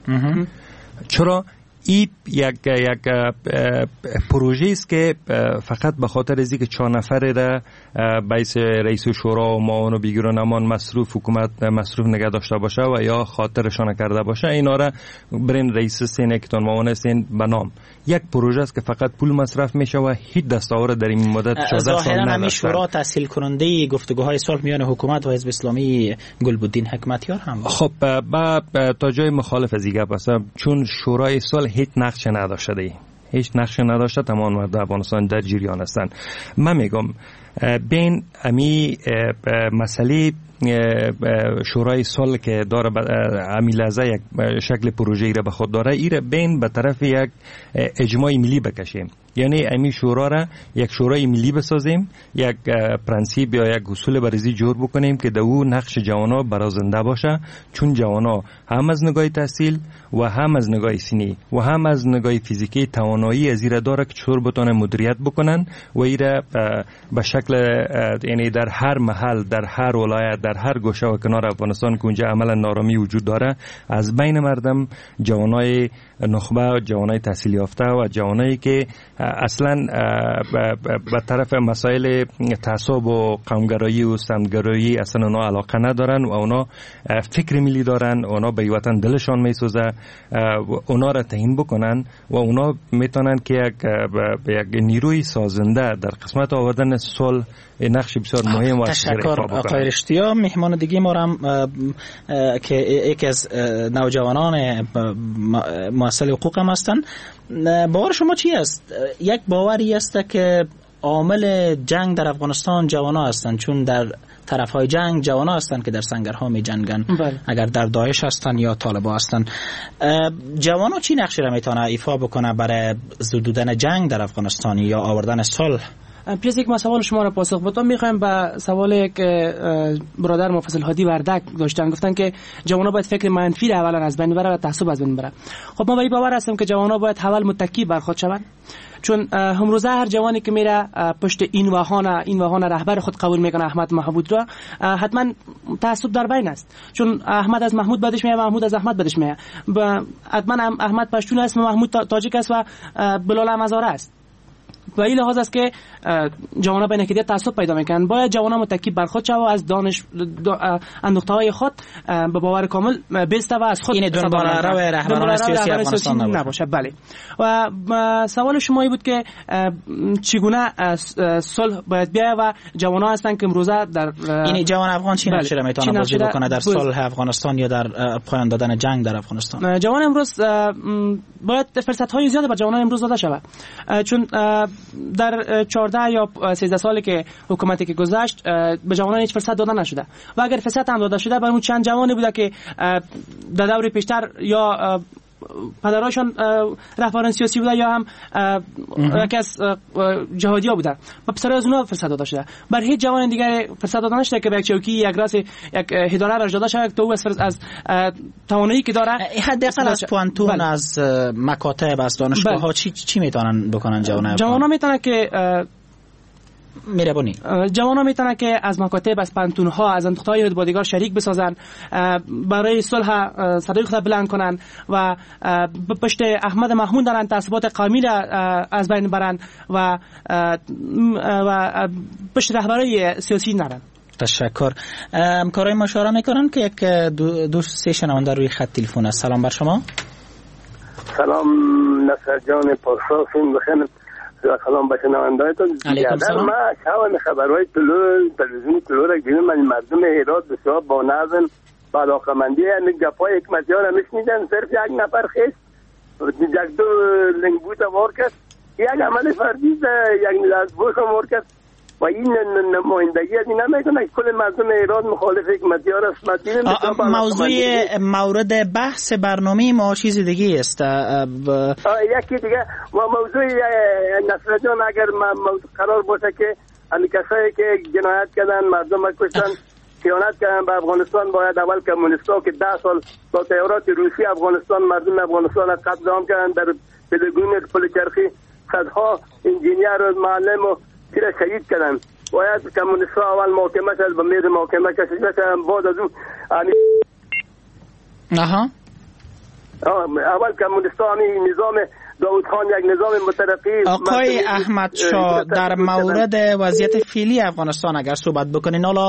چرا؟ این یک یک پروژه است که فقط به خاطر از اینکه چهار نفره را بیس رئیس شورا و معاون و بیگران امان مصروف حکومت مصروف نگه داشته باشه و یا خاطرشان کرده باشه، اینا را برین رئیس سین اکتون معاون سین به نام. یک پروژه است که فقط پول مصرف میشه و هیچ دستاورد در این مدت چهارده سال نداشته. ظاهرا همین شورا تسهیل کننده گفتگوهای صلح میان حکومت و حزب اسلامی گلبدین حکمتیار هم. خب با تا جای مخالف از این گپ هستم، چون شورای صلح هیچ نقش نداشته دی. هیچ نقش نداشته، تمام مردم افغانستان در جریان هستند. من میگم بین امی مسئله شورای صلح که داره امی لحظه یک شکل پروژه‌ای را به خود داره، ایره بین به طرف یک اجماع ملی بکشیم. یعنی امی شورا را یک شورای ملی بسازیم، یک پرنسیپ یا یک اصول برزی جور بکنیم که در او نقش جوانا برازنده باشه، چون جوانا هم از نگاه تحصیل و هم از نگاه سینی و هم از نگاه فیزیکی توانایی از ایره داره که چطور بتونه مدیریت بکنن و ایره به شکل یعنی در هر محل، در هر ولایت، در هر گوشه و کنار افغانستان که اونجا عملا نارامی وجود داره، از بین مردم جوانای نخبه، جوانای تحصیل یافته و جوانایی که اصلا به طرف مسائل تعصب و قومگرایی و سمتگرایی اصلا اونا علاقه ندارن و اونا فکر ملی دارن، اونا به وطن دلشان میسوزه، اونا را تعیین بکنن و اونا میتونن که یک, یک نیروی سازنده در قسمت آوردن صلح نقش بسیار مهم و تشکر آقای رشدیا. مهمان دیگه ما هم که یکی از نوجوانان مسئله حقوق هم هستن، باور شما چی است؟ یک باوری است که عامل جنگ در افغانستان جوانا هستند، چون در طرفهای جنگ جوانا هستند که در سنگرها می جنگن، اگر در داعش هستند یا طالبان هستند. جوانا چی نقشی را میتونه ایفا بکنه برای زدودن جنگ در افغانستان یا آوردن صلح؟ پیش یک ما سوال شما را پاسخ بدم، میخوایم به سوال یک برادر مفصل هادی وردک داشتن، گفتن که جوانا باید فکر منفی را اولا از بین بره و تعصب از بین بره. خب ما به این باور هستیم که جوانا باید اول متکی بر خود شوند، چون همروزه هر جوانی که میره پشت این وهان این وهان رهبر خود قبول میکنه احمد محمود را، حتما تعصب در بین است، چون احمد از محمود بدش میاد، محمود از احمد بدش میاد. حتما احمد پشتون است، محمود تاجیک است و بلال هم هزاره است. و این لحاظ است که جوانا بین که تعصب پیدا میکنن. باید جوانا متکی بر خود شوند و از دانش اندوخته های خود به باور کامل بیسته و از خود این دنبال رو رهبران سیاسی افغانستان نباشه. بله. و سوال شما بود که چگونه صلح باید بیاید و جوانا هستن که امروزه در این جوان افغان چی نقشی را میتونه بازی بکنه در صلح افغانستان یا در پایان دادن جنگ در افغانستان؟ جوان امروز باید فرصت های زیاده به جوانان امروز داده شود، چون در چهارده یا سیزده سالی که حکومتی که گذشت به جوانان هیچ فرصت داده نشده و اگر فرصت هم داده شده برای چند جوانی بوده که در دور پیشتر یا پدراشون رهبران سیاسی بوده یا هم یکی از جهادی ها بوده و پسرای از اونها فرصت داده شده. برای هیچ جوان دیگر فرصت داده نشده که به یک چوکی یک راس یک اداره را داده شده تو از از توانایی که داره حداقل از پوانتون بل. از مکاتب از دانشگاه ها چی چی میتونن بکنن جوانان؟ جوانان میتونن که میربونی جوانا میتونن که از مکاتب، از پانتون ها، از اندوختهای بادیگار شریک بسازن، برای صلح صدای خود بلند کنن و پشت احمد محمود دارن تعصبات قومی را از بین برن و و پشت رهبرای سیاسی نرن. تشکر. همکارای مشاوره میکنن که یک دو, دو سه شنونده روی خط تلفن است. سلام بر شما. سلام نصر جان پارسا، فیلم بخیر. سلام به شنوندهایتون. علیکم سلام. ما شاون خبرهای طلوع تلویزیون طلوع را دیدم، من مردم هرات بسیار با نظم با علاقمندی یعنی گپای حکمتیار هم میشنیدن. صرف یک نفر خیست یک دو لنگبوت وار کرد، یک عمل فردی یک لازبوش وار کرد و این نمایندگی از این نمیکنه. کل مردم ایران مخالف حکمتیار است. موضوع مورد بحث برنامه ما چیز دیگه است. یکی دیگه موضوع نصر جان اگر قرار باشه که امی کسایی که جنایت کردن مردم کشتن خیانت کردن به افغانستان، باید اول کمونیستا که ده سال با تیارات روسی افغانستان مردم افغانستان را قتل عام کردن، در پلگون پلچرخی صدها انجینیر و معلم و تیر شهید کردن، باید کمونیستا اول محاکمه شد، به میز محاکمه کشیده شدن. بعد از اون اها اول کمونیستا همین نظام داود خان یک نظام مترقی. آقای احمد شاه در مورد وضعیت فعلی افغانستان اگر صحبت بکنین، حالا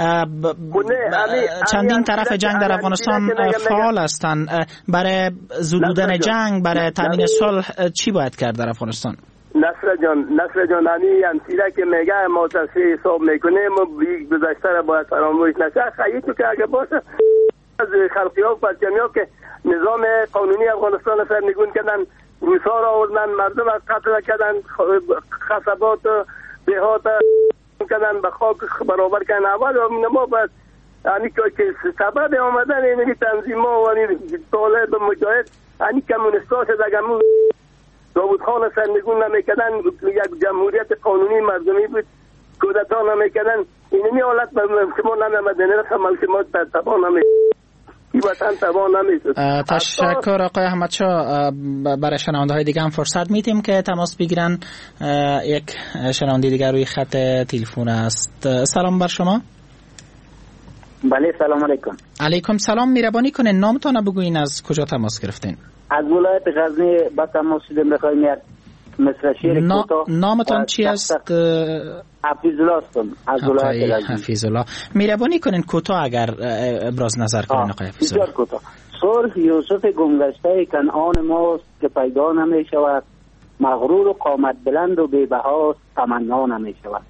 چندین طرف جنگ در افغانستان فعال هستند، برای زدودن جنگ، برای تامین صلح چی باید کرد در افغانستان؟ نصر جان نصر جان همی امثیله که میگه ما تصفیه حساب میکنیم و گذشته را باید فراموش نشه. خیلی تو که اگه باشه از خلقی ها و پرچمی ها که نظام قانونی افغانستان سرنگون کردن، روسا را آوردن، مردم از قتل کردن، خصبات دهات کردن، به خاک برابر کردن. اول ما باید یعنی که سبب آمدن این تنظیم ها و طالب مجاهد یعنی کمونیستا شد، اگر داود خان سرنگون نمیکردن، یک جمهوریت قانونی مردمی بود، کودتا نمیکردن، اینمی حالت شما نمیمدن، شما تبا نمیکردن، این وطن تبا نمیشد. تشکر آقای احمد شاه. برای شنونده های دیگه هم فرصت میتیم که تماس بگیرن. یک شنونده دیگر روی خط تلفن است. سلام بر شما. بله سلام علیکم. علیکم سلام. مهربانی کنین نامتان بگوین، از کجا تماس گرفتین؟ از ولایت غزنی با تماس شدیم. بخوایم یک مصر شیر نا... کوتاه. نامتان چی است؟ حفیظ الله هستم از ولایت غزنی. حفیظ الله. مهربانی کنین کوتاه اگر ابراز نظر کنین آقای حفیظ الله. کوتاه. صلح یوسف گمگشته کنعان ماست که پیدا نمی شود، مغرور و قامت بلند و بی‌بها تمنا نمی شود.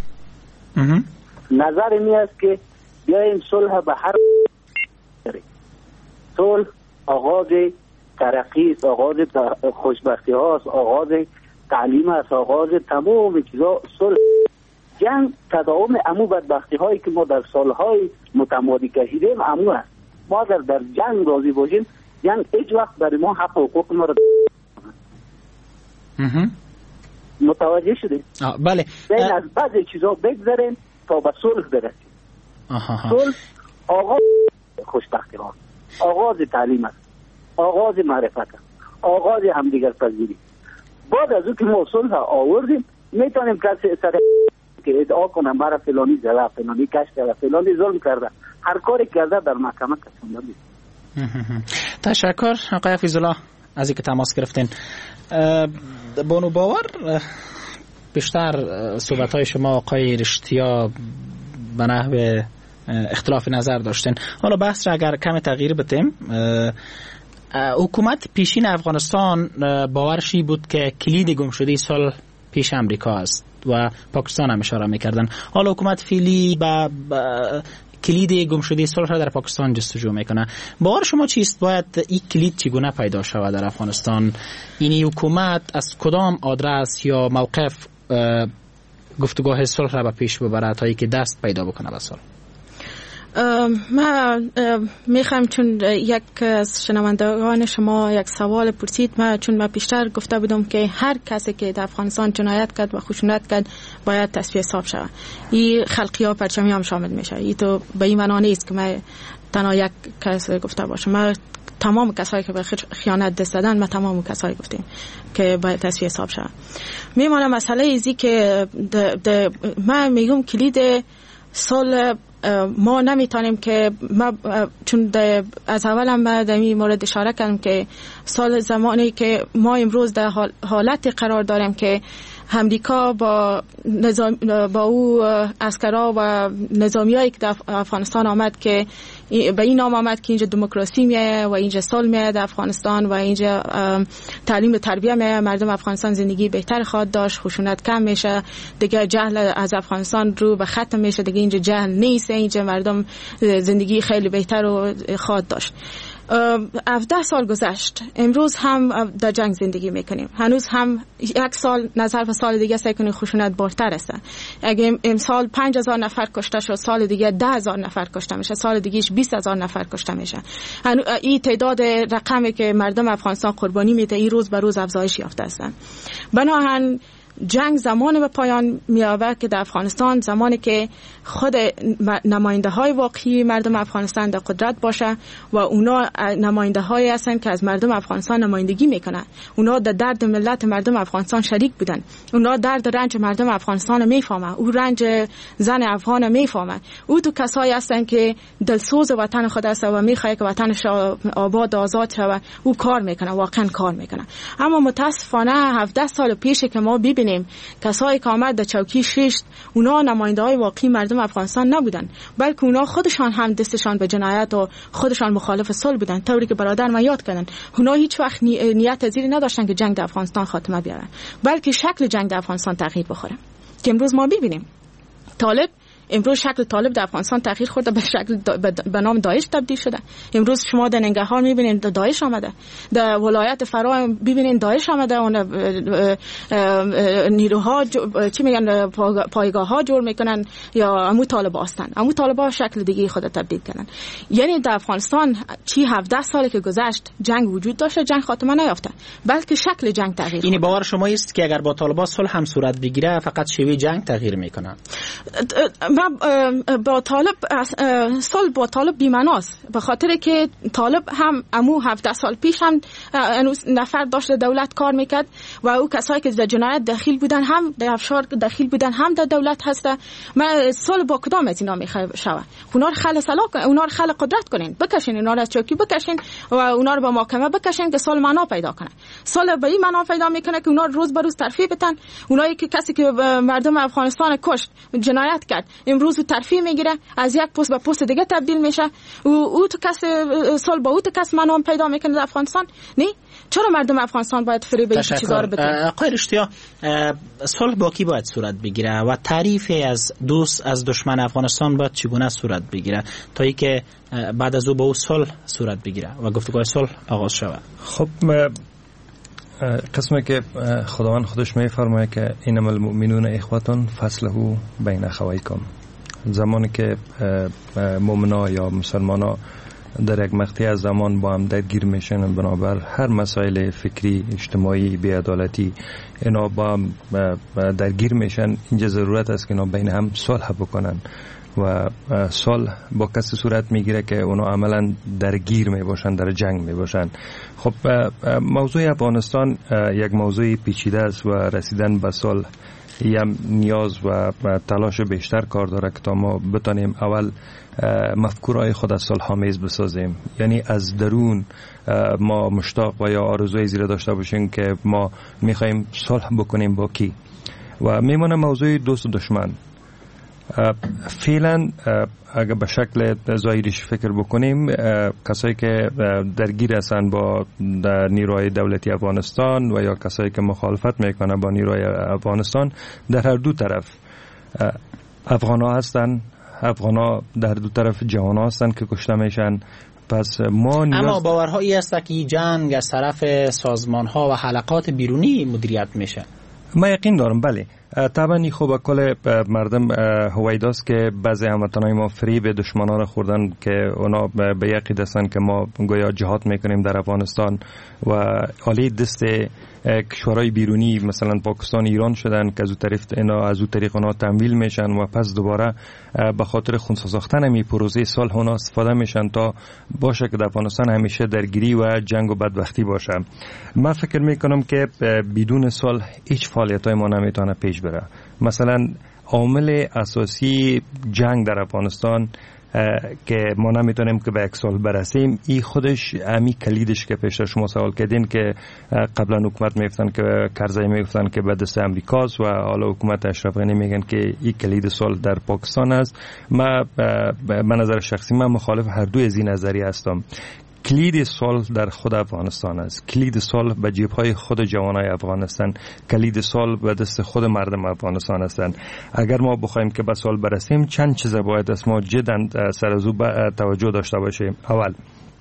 نظر می است که بیاییم صلح به هر صلح آغاز ترقی است، آغاز خوشبختی هاست، آغاز تعلیم است، آغاز تمام چیزا. صلح جنگ تداوم امو بدبختی هایی که ما در سالهای متمادی کشیدیم امو است. ما اگر در جنگ راضی باشیم، جنگ هیچ وقت برای ما حق و حقوق ما را متوجه شدیم. بله. بین از بعضی چیزا بگذاریم تا به صلح برسیم. صلح آغاز خوشبختی ها، آغاز تعلیم است، آغاز معرفت است، آغاز همدیگر پذیری. بعد از او که ما صلح آوردیم، میتونیم کسی سر که ادعا کنم مرا فلانی زده، فلانی کش کرده، فلانی ظلم کرده، هر کاری کرده در محکمه کشونده بود. تشکر آقای حفیظ الله از اینکه تماس گرفتین. بانو باور، بیشتر صحبت های شما آقای رشتیا به نحو اختلاف نظر داشتین. حالا بحث را اگر کم تغییر بدیم، حکومت پیشین افغانستان باورشی بود که کلید گمشده صلح پیش امریکا است و پاکستان هم اشاره میکردن. حالا حکومت فعلی با کلید گمشده صلح را در پاکستان جستجو میکنه. باور شما چیست؟ باید این کلید چگونه پیدا شود در افغانستان؟ این حکومت از کدام آدرس یا موقف گفتگاه صلح را به پیش ببره تا اینکه دست پیدا بکنه به صلح؟ ما میخوام، چون یک از شنوندگان شما یک سوال پرسید، ما چون ما پیشتر گفته بودم که هر کسی که در افغانستان جنایت کرد و خشونت کرد باید تصفیه حساب شود. این خلقی ها پرچمی هم شامل میشه. این تو به این معنا نیست که ما تنها یک کس گفته باشم. ما تمام کسایی که به خیانت دست دادن، ما تمام کسایی گفتیم که باید تصفیه حساب شود. میمونه مسئله ایزی که ما میگم کلید صلح ما نمیتونیم که ما چون از اول هم در این مورد اشاره کردم که سال زمانی که ما امروز در حالت قرار داریم که امریکا با نظام با او عسکرا و نظامیایی که در افغانستان آمد که به این نام آمد که اینجا دموکراسی میاد و اینجا صلح میاد در افغانستان و اینجا تعلیم و تربیت میاد، مردم افغانستان زندگی بهتر خواهد داشت، خشونت کم میشه، دیگه جهل از افغانستان رو به ختم میشه، دیگه اینجا جهل نیست، اینجا مردم زندگی خیلی بهتر رو خواهد داشت. هفده سال گذشت، امروز هم در جنگ زندگی میکنیم، هنوز هم یک سال نظر به سال دیگه سعی کنیم خشونت بارتر است. اگه امسال پنج هزار نفر کشته شد، سال دیگه ده هزار نفر کشته میشه، سال دیگهش بیست هزار نفر کشته میشه. این تعداد رقمی که مردم افغانستان قربانی میده این روز به روز افزایش یافته است. بنابراین جنگ زمان به پایان میابه که در افغانستان زمانی که خود نماینده های واقعی مردم افغانستان در قدرت باشه و اونا نماینده هایی هستن که از مردم افغانستان نمایندگی میکنن، اونا در درد ملت مردم افغانستان شریک بودن، اونا درد رنج مردم افغانستان میفهمن، او رنج زن افغان میفهمن، او تو کسایی هستن که دلسوز وطن خود است و میخواد که وطنش آباد آزاد شود، او کار میکنه، واقعا کار میکنه. اما متاسفانه هفده سال پیش که ما ببینیم کسایی که آمد در چوکی ششت اونا نماینده های واقعی مردم افغانستان نبودن، بلکه اونا خودشان هم دستشان به جنایت و خودشان مخالف صلح بودن. طوری که برادر ما یاد کردن اونا هیچ وقت نی... نیت از این نداشتن که جنگ در افغانستان خاتمه بیاره، بلکه شکل جنگ در افغانستان تغییر بخوره که امروز ما ببینیم. طالب امروز شکل طالب در افغانستان تغییر خورده، به شکل به نام داعش تبدیل شده. امروز شما در ننگرهار میبینید داعش آمده، در ولایت فرا ببینید داعش آمده، اون نیروها چی میگن پایگاه ها جور میکنن یا امو طالبا هستن، امو طالبا شکل دیگه خود تبدیل کردن. یعنی در افغانستان چی هفده سالی که گذشت جنگ وجود داشته، جنگ خاتمه نیافته، بلکه شکل جنگ تغییر. این باور شما است که اگر با طالبا صلح هم صورت بگیره فقط شیوه جنگ تغییر میکنه؟ با طالب صلح با طالب بی‌معناست، به خاطر که طالب هم امو هفده سال پیش هم نفر داشت دولت کار میکرد و او کسایی که در جنایت داخل بودن هم در افشار داخل بودن هم در دولت هسته. من صلح با کدام از اینا میخواد شوه؟ اونا رو خل سلاح کنین، اونا رو خل قدرت کنین، بکشین اونا رو از چوکی بکشین و اونا رو به محکمه بکشین که صلح معنا پیدا کنه. صلح به این معنا پیدا میکنه که اونا روز به روز ترفیع بدن. اونایی که کسی که مردم افغانستان کشت، جنایت کرد، امروز ترفیع میگیره، از یک پست به پست دیگه تبدیل میشه، او او تو کس صلح با او تو کس معنا پیدا میکنه در افغانستان. نه، چرا مردم افغانستان باید فریب این چیزا رو بدن؟ آقای رشتیا، صلح با کی باید صورت بگیره و تعریف از دوست از دشمن افغانستان باید چگونه صورت بگیره تا اینکه بعد از او با او صلح صورت بگیره و گفتگوی صلح آغاز شود؟ خب قسمی که خداوند خودش میفرماید که انما المؤمنون اخوة فاصلحوا بین اخویکم، زمانی که مؤمنا یا مسلمانا در یک مقطعی از زمان با هم درگیر میشن بنابر هر مسائل فکری، اجتماعی، بی‌عدالتی اینا با هم درگیر میشن، اینجا ضرورت است که اینا بین هم صلح بکنن و صلح با کسی صورت میگیره که اونا عملا درگیر میباشن، در جنگ میباشن. خب موضوع افغانستان یک موضوع پیچیده است و رسیدن به صلح یم نیاز و تلاش بیشتر کار داره که تا ما بتانیم اول مفکورهای خود از صلح‌آمیز بسازیم، یعنی از درون ما مشتاق و یا آرزوی زیرا داشته باشیم که ما میخوایم صلح بکنیم با کی. و میمونه موضوع دوست و دشمن. فعلا اگر به شکل ظاهریش فکر بکنیم، کسایی که درگیر هستن با نیروهای دولتی افغانستان و یا کسایی که مخالفت میکنن با نیروهای افغانستان در هر دو طرف افغان ها هستن، افغان ها در دو طرف جهان ها هستن که کشته میشن. پس ما نیاز... اما باورهایی است که جنگ از طرف سازمان ها و حلقات بیرونی مدیریت میشه. ما یقین دارم بله. طبعا خوب کل مردم هویداست که بعضی هموطنای ما فریب دشمنان خوردن که اونا به یقین هستن که ما گویا جهاد میکنیم در افغانستان و عالی دست کشورهای بیرونی مثلا پاکستان، ایران شدن که از اون طریق اینا از اون طریق اونا تمویل میشن و پس دوباره به خاطر خونسا ساختن می پروژه صلح اونا استفاده میشن تا باشه که در افغانستان همیشه درگیری و جنگ و بدبختی باشه. من فکر میکنم که بدون صلح هیچ فعالیتای ما نمیتونه پیش بره. مثلا عامل اساسی جنگ در افغانستان که ما نمیتونیم که به یک سال برسیم، این خودش امی کلیدش که پیشتر شما سوال کردین که قبلا حکومت میگفتن که کرزی میگفتن که به دست امریکاست و حالا حکومت اشرف غنی میگن که این کلید سال در پاکستان است. ما به نظر شخصی من مخالف هر دوی از این نظریه هستم. کلید سال در خود افغانستان است. کلید سال به جیب‌های خود جوانای افغانستان، کلید سال به دست خود مردم افغانستان هستند. اگر ما بخوایم که به سال برسیم، چند چیز باید از ما جدا سر از او توجه داشته باشیم. اول،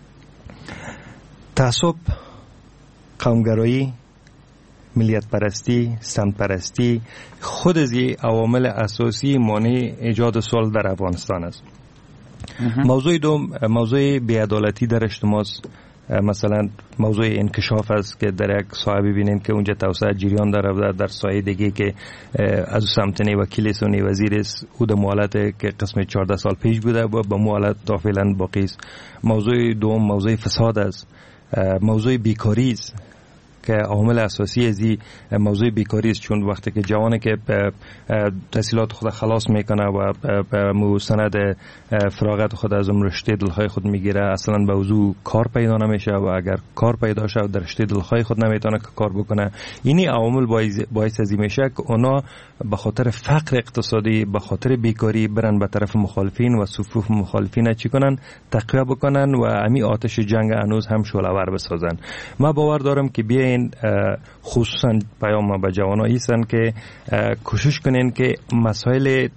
تعصب، قومگرایی، ملیت پرستی، سمت پرستی خود از عوامل اساسی مانع ایجاد سال در افغانستان است. موضوع دوم، موضوع بی‌عدالتی در اجتماع، مثلا موضوع انکشاف است که در یک سایه ببینیم که اونجا توسعه جریان داره، در سایه دیگه که از سمت نی وکیل سونی وزیر است او در مهلت که قسم چهارده سال پیش بوده و به مهلت تا فعلا باقی است. موضوع دوم موضوع فساد است. موضوع بیکاری است که عامل اساسی از این موضوع بیکاری است، چون وقتی که جوانی که تحصیلات خود خلاص میکنه و به سند فراغت خود از اون رشته دلخواه خود میگیره، اصلا به وضوع کار پیدا نمیشه و اگر کار پیدا شه در رشته دلخواه خود نمیتونه که کار بکنه. اینی عوامل باعث از این میشه که اونا به خاطر فقر اقتصادی، به خاطر بیکاری برن به طرف مخالفین و صفوف مخالفین چی کنن؟ تقویه بکنن و امی آتش جنگ هنوز هم شعله‌ور بسازن. ما باور دارم که بیاین خصوصا پیام به جوانان ایستن که کوشش کنین که مسائل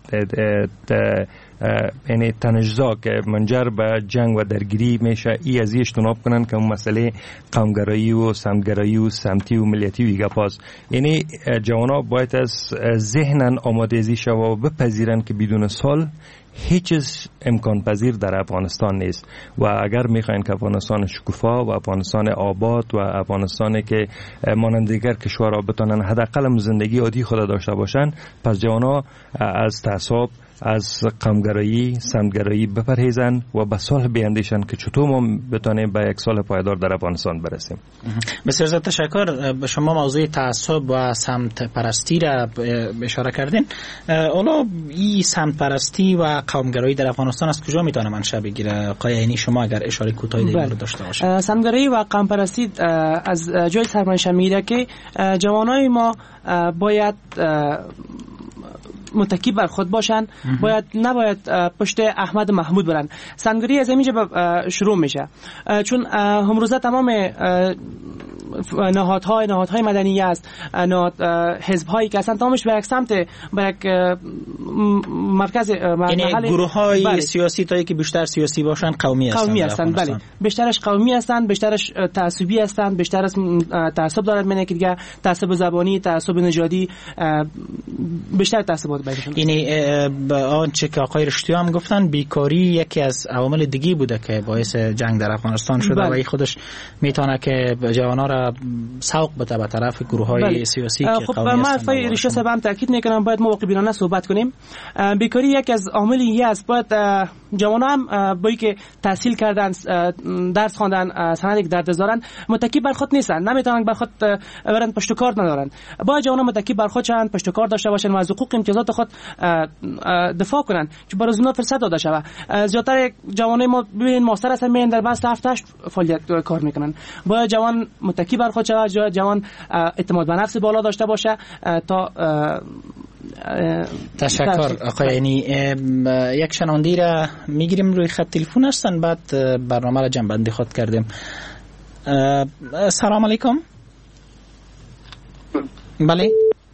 یعنی تنشزا که منجر به جنگ و درگیری میشه ای از اجتناب کنن که اون مسئله قومگرایی و سمتگرایی و سمتی و ملیتی و گپاس. یعنی جوانا باید از ذهنن آماده ازی شو و بپذیرن که بدون سال هیچ چیز امکان پذیر در افغانستان نیست و اگر میخواین که افغانستان شکوفا و افغانستان آباد و افغانستانی که مانند دیگر کشورها بتونن حداقل زندگی عادی خود داشته باشن، پس جوانا از تعصب، از قومگرایی، سمتگرایی بپرهیزن و به صلح بیاندیشن که چطور ما بتونیم به یک صلح پایدار در افغانستان برسیم. بسیار زیاد تشکر. به شما موضوع تعصب و سمت پرستی را اشاره کردین. اولا این سمت پرستی و قومگرایی در افغانستان از کجا میتونه منشأ بگیره؟ آقای عینی شما اگر اشاره کوتاهی دیگر رو داشته باشید. سمتگرایی و قوم پرستی از جای سرمنشأ میگیره که جوانای ما باید متکی بر خود باشن، باید نباید پشت احمد محمود برن. سمتگرایی از اینجا شروع میشه، چون همروزه تمام نهادهای نهادهای مدنی است، نهاد حزب‌هایی که اصلا تمامش به یک سمت، به یک مرکز، یعنی گروه‌های بله. سیاسی تایی که بیشتر سیاسی باشن قومی هستند. قومی هستند بله. بیشترش قومی هستند، بیشترش تعصبی هستند، بیشتر از تعصب دارند، منه که دیگه تعصب زبانی، تعصب نژادی، بیشتر تعصبات بینشون. یعنی آنچه که آقای رشتی هم گفتن، بیکاری یکی از عوامل دیگه بوده که باعث جنگ در افغانستان شده بله. و این خودش میتونه که جوانان را سوق بده به طرف گروه‌های بله. سیاسی که خب قومی هستند. من ریشه سبب هم تاکید میکنم باید مواقبینانه صحبت کنیم. بیکاری یک از عاملی است. باید جوانان هم با اینکه تحصیل کردن، درس خواندن، سند درد دارن، متکی بر خود نیستن، نمیتونن بر خود برن، پشت کار ندارن. باید جوانان متکی بر خود شوند، پشت کار داشته باشن و از حقوق امتیازات خود دفاع کنن که برای اونا فرصت داده شود. زیاتر جوانای ما ببینید ماستر هستن، میان در بس هفت هشت فعالیت کار میکنن. باید جوان متکی بر خود شود، جوان اعتماد به نفس بالا داشته باشه تا تشکر آقای عینی. یک شنونده را میگیریم روی خط تلفن هستن، بعد برنامه را جنبندی خود کردیم. سلام علیکم. بله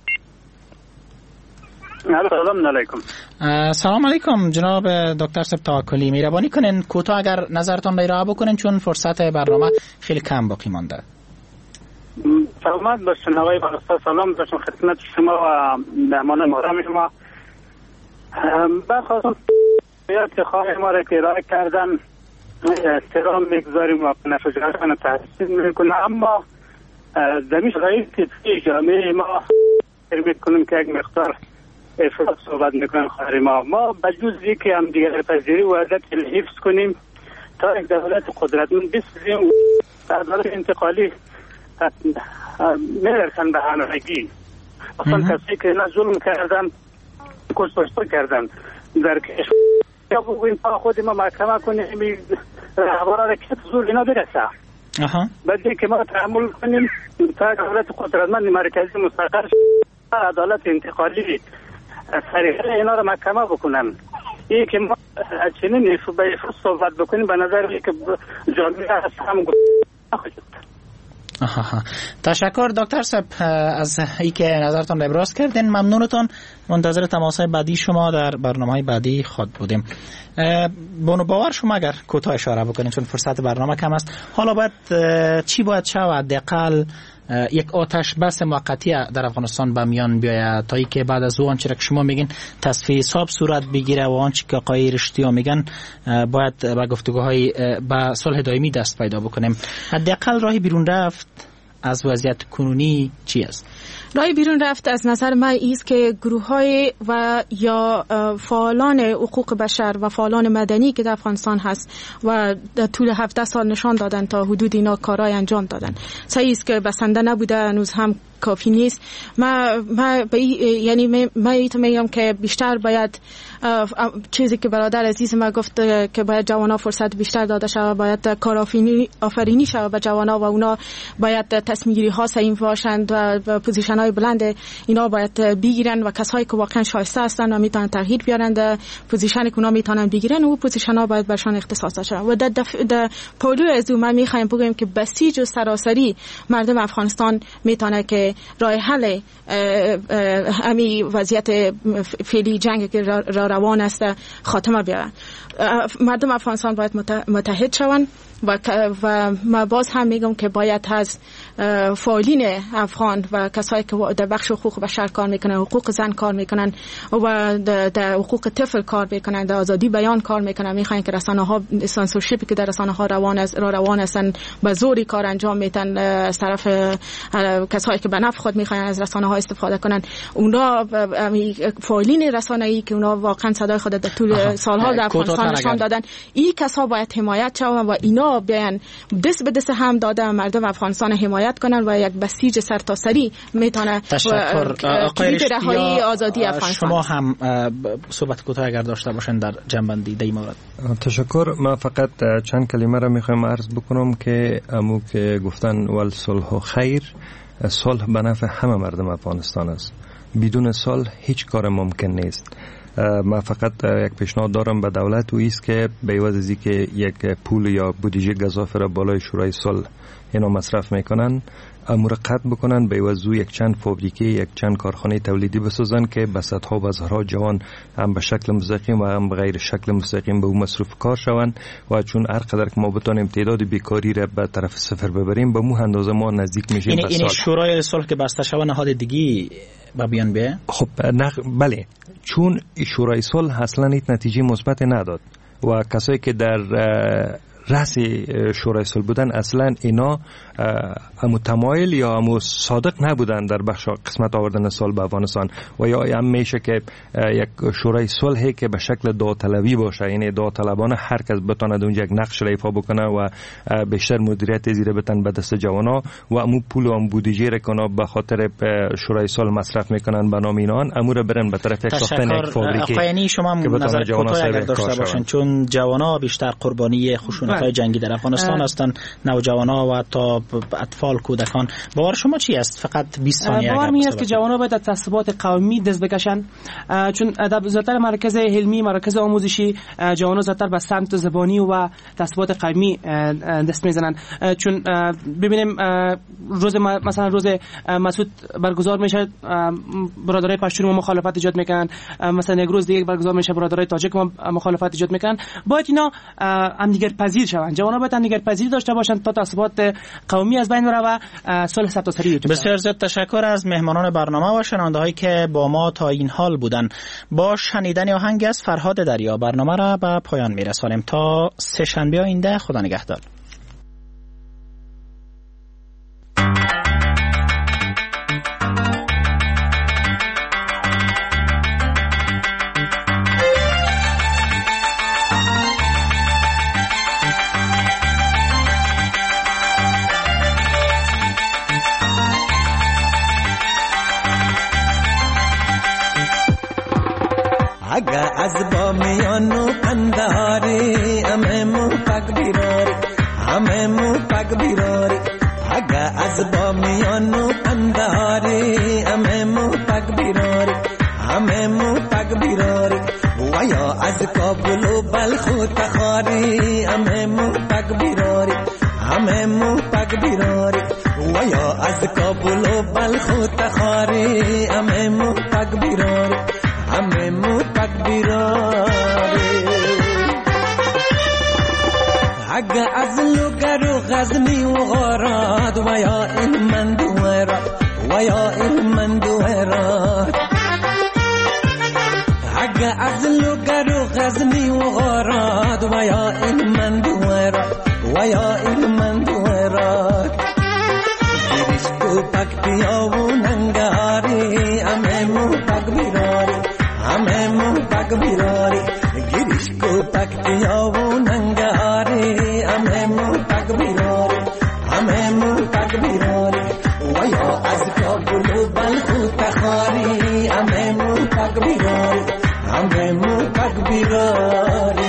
سلام علیکم. سلام علیکم جناب دکتر صاحب توکلی، مهربانی کنین کوتاه اگر نظرتون بیراه بکنین چون فرصت برنامه خیلی کم باقی مانده. سلامت باشین آقای بارستا، سلام داشتم خدمت شما و مهمان محترم شما. بخواستم که خواهی ما را که ارائه کردن احترام میگذاریم و نفجاران تحصیل میکنم، اما دمیش رئیس که جامعه ما میکنیم که یک مقدار افراد صحبت میکنن خواهی ما ما بجوز که هم دیگر پذیری و عدت حفظ کنیم تا یک دولت قدرتمند بسازیم و عدالت انتقالی میرسن به همگی. اصلا کسی که نه ظلم کردن کشت کردن در کشور یا بگویم تا خود ما محکمه کنیم رهبران رکشت زور اینا برسه. آها. بعد که ما تحمل کنیم تا دولت قدرتمند مرکزی مستقر شد، عدالت انتقالی سریع اینا رو محکمه بکنن. این که ما چنین به صحبت بکنیم به نظر میاد که جامعه هم آها. تشکر دکتر صاحب از اینکه نظرتان را ابراز کردین. ممنونتان. منتظر تماس‌های بعدی شما در برنامه‌های بعدی خود بودیم. بونو باور شما اگر کوتاه اشاره بکنید چون فرصت برنامه کم است، حالا باید چی باید شود حداقل یک آتش بس موقتی در افغانستان به میان بیاید تا اینکه بعد از اون چرا که شما میگین تصفیه حساب صورت بگیره و آنچه که آقای رشتی‌ها میگن باید به گفتگوهای به صلح دائمی دست پیدا بکنیم. حداقل راهی بیرون رفت از وضعیت کنونی چی است؟ راه بیرون رفت از نظر من است که گروه‌های و یا فعالان حقوق بشر و فعالان مدنی که در افغانستان هست و در طول هفده سال نشان دادن تا حدود اینا کارهای انجام دادن. صحیح است که بسنده نبوده، هنوز هم کافی نیست. ما ما یعنی ما میگم که بیشتر باید چیزی که برادر عزیز ما گفت که باید جوانا فرصت بیشتر داده شود، باید کارآفرینی آفرینی شود به جوانا و اونا باید تصمیم گیری ها صحیح باشند و پوزیشن های بلند اینا باید بگیرن و کسایی که واقعا شایسته هستن و میتونن تغییر بیارن پوزیشنی که اونا میتونن بگیرن و پوزیشن ها باید برشان اختصاص داده شود. و در دف... در پولو از ما میخوایم بگیم که بسیج و سراسری مردم افغانستان میتونه که راه حل امی وضعیت فعلی جنگ که را روان است خاتمه بیارن. مردم افغانستان باید متحد شوند و و ما باز هم میگم که باید از فعالین افغان و کسایی که در بخش حقوق بشر کار میکنن، حقوق زن کار میکنن و در حقوق طفل کار میکنن، در آزادی بیان کار میکنن، میخواین که رسانه ها سانسورشیپی که در رسانه ها روان است را روان هستن به زوری کار انجام میدن از طرف کسایی که به نفع خود میخواین از رسانه ها استفاده کنن. اونا فعالین رسانه‌ای که اونا واقعا صدای خود در طول سالها در افغانستان نشان دادن، این کسا باید حمایت شوند و اینا بیان دست به دست هم داده مردم افغانستان حمایت کنن و یک بسیج سرتاسری میتونه آقای رهایی آزادی افغانستان. شما هم صحبت کوتاه اگر داشته باشین در جنبندی در این مورد. تشکر. من فقط چند کلمه را میخوایم عرض بکنم که امو که گفتن ول صلح خیر، صلح به نفع همه مردم افغانستان است. بدون صلح هیچ کار ممکن نیست. من فقط یک پیشنهاد دارم به دولت و ایست که به عوض از اینکه یک پول یا بودجه گزافه را بالای شورای صلح اینا مصرف میکنن، امور قطع بکنن، به عوض یک چند فابریکه، یک چند کارخانه تولیدی بسازن که به صدها و هزارها جوان هم به شکل مستقیم و هم به غیر شکل مستقیم به اون مصروف کار شوند و چون هر قدر که ما بتونیم تعداد بیکاری را به طرف صفر ببریم به مو اندازه ما نزدیک میشیم به این شورای صلح که بسته شوه نهاد دیگه با بیان بیه. خب بله، چون شورای صلح اصلا هیچ نتیجه مثبت نداد و کسایی که در رأس شورای صلح بودن اصلا اینا امو تمایل یا امو صادق نبودن در بخش قسمت آوردن صلح به افغانستان و یا هم میشه که یک شورای صلحی که به شکل داوطلبی باشه، یعنی داوطلبانه هر کس بتونه اونجا یک نقش را ایفا بکنه و بیشتر مدیریت زیر بتن به دست جوانا و امو پول و امو بودجه را کنه به خاطر شورای صلح مصرف میکنن به نام اینان امو را برن به طرف یک ساختن یک فابریکه. یعنی شما نظر کوتاه اگر داشته باشین چون جوانا بیشتر قربانی خشونت‌های جنگی در افغانستان هستند، نوجوانا و تا اطفال، کودکان. باور شما چی است؟ فقط بیست ثانیه. باور می است که جوانا باید از تعصبات قومی دست بکشن، چون در زیاتر مرکز علمی، مرکز آموزشی جوانا زیاتر به سمت زبانی و تعصبات قومی دست میزنن. چون ببینیم روز مثلا روز مسعود برگزار میشه، برادرای پشتون ما مخالفت ایجاد میکنن، مثلا یک روز دیگه برگزار میشه برادرای تاجیک ما مخالفت ایجاد میکنن. باید اینا همدیگر پذیر شوند. جوانا باید همدیگر پذیر داشته باشند تا تعصبات قومی از بین بره و صلح سرتاسری ایجاد شود. بسیار زیاد تشکر از مهمانان برنامه و شنونده‌هایی که با ما تا این حال بودن. با شنیدن آهنگ از فرهاد دریا برنامه را به پایان میرسانیم. تا سه شنبه آینده خدا نگهدار. اگه از با میان و پنداری همه مو پک بیراری همه مو پک بیراری اگه از با میان و پنداری همه مو پک بیراری همه مو پک بیراری و یا از کابل و بلخ و تخاری همه مو پک بیراری همه مو پک بیراری و یا از کابل و بلخ و تخاری همه مو پک بیراری همه مو پک بیراری اگه از لوگر و غزنی و غارات و یا علمند و هرات و یا علمند و هرات اگه از لوگر و غزنی و غارات و یا علمند و هرات و یا علمند و هرات گیریش کو پک پیا و ننگاری همه مو پک بیراری همه مو پک بیراری گیریش کو پک پیا و ننگاری همه مو پک بیراری همه مو پک بیراری و یا از کابل و بلخ و تخاری همه مو پک بیراری همه مو پک بیراری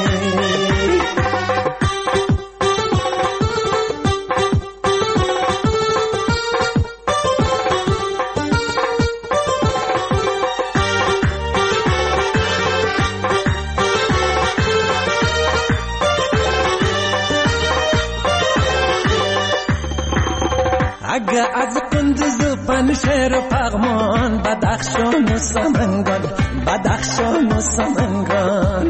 اگه از قندوز و پنشهر و پغمان بدخشان و سمنگان بدخشان و سمنگان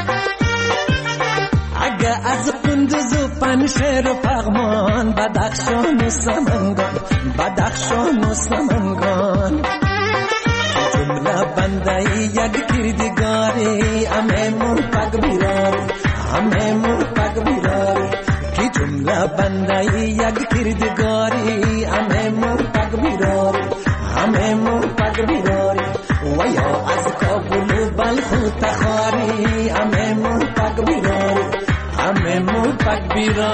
اگه از قندوز و پنشهر و پغمان بدخشان و سمنگان بدخشان و سمنگان جمله بنده یک کردگاری همه مو پک بیراری همه مو پک بیراری کی جمله بنده یک کردگاری همه مو پک بیراری همه مو پک بیراری و یا از کابل و بلخ و تخاری همه مو پک بیراری همه مو پک بیراری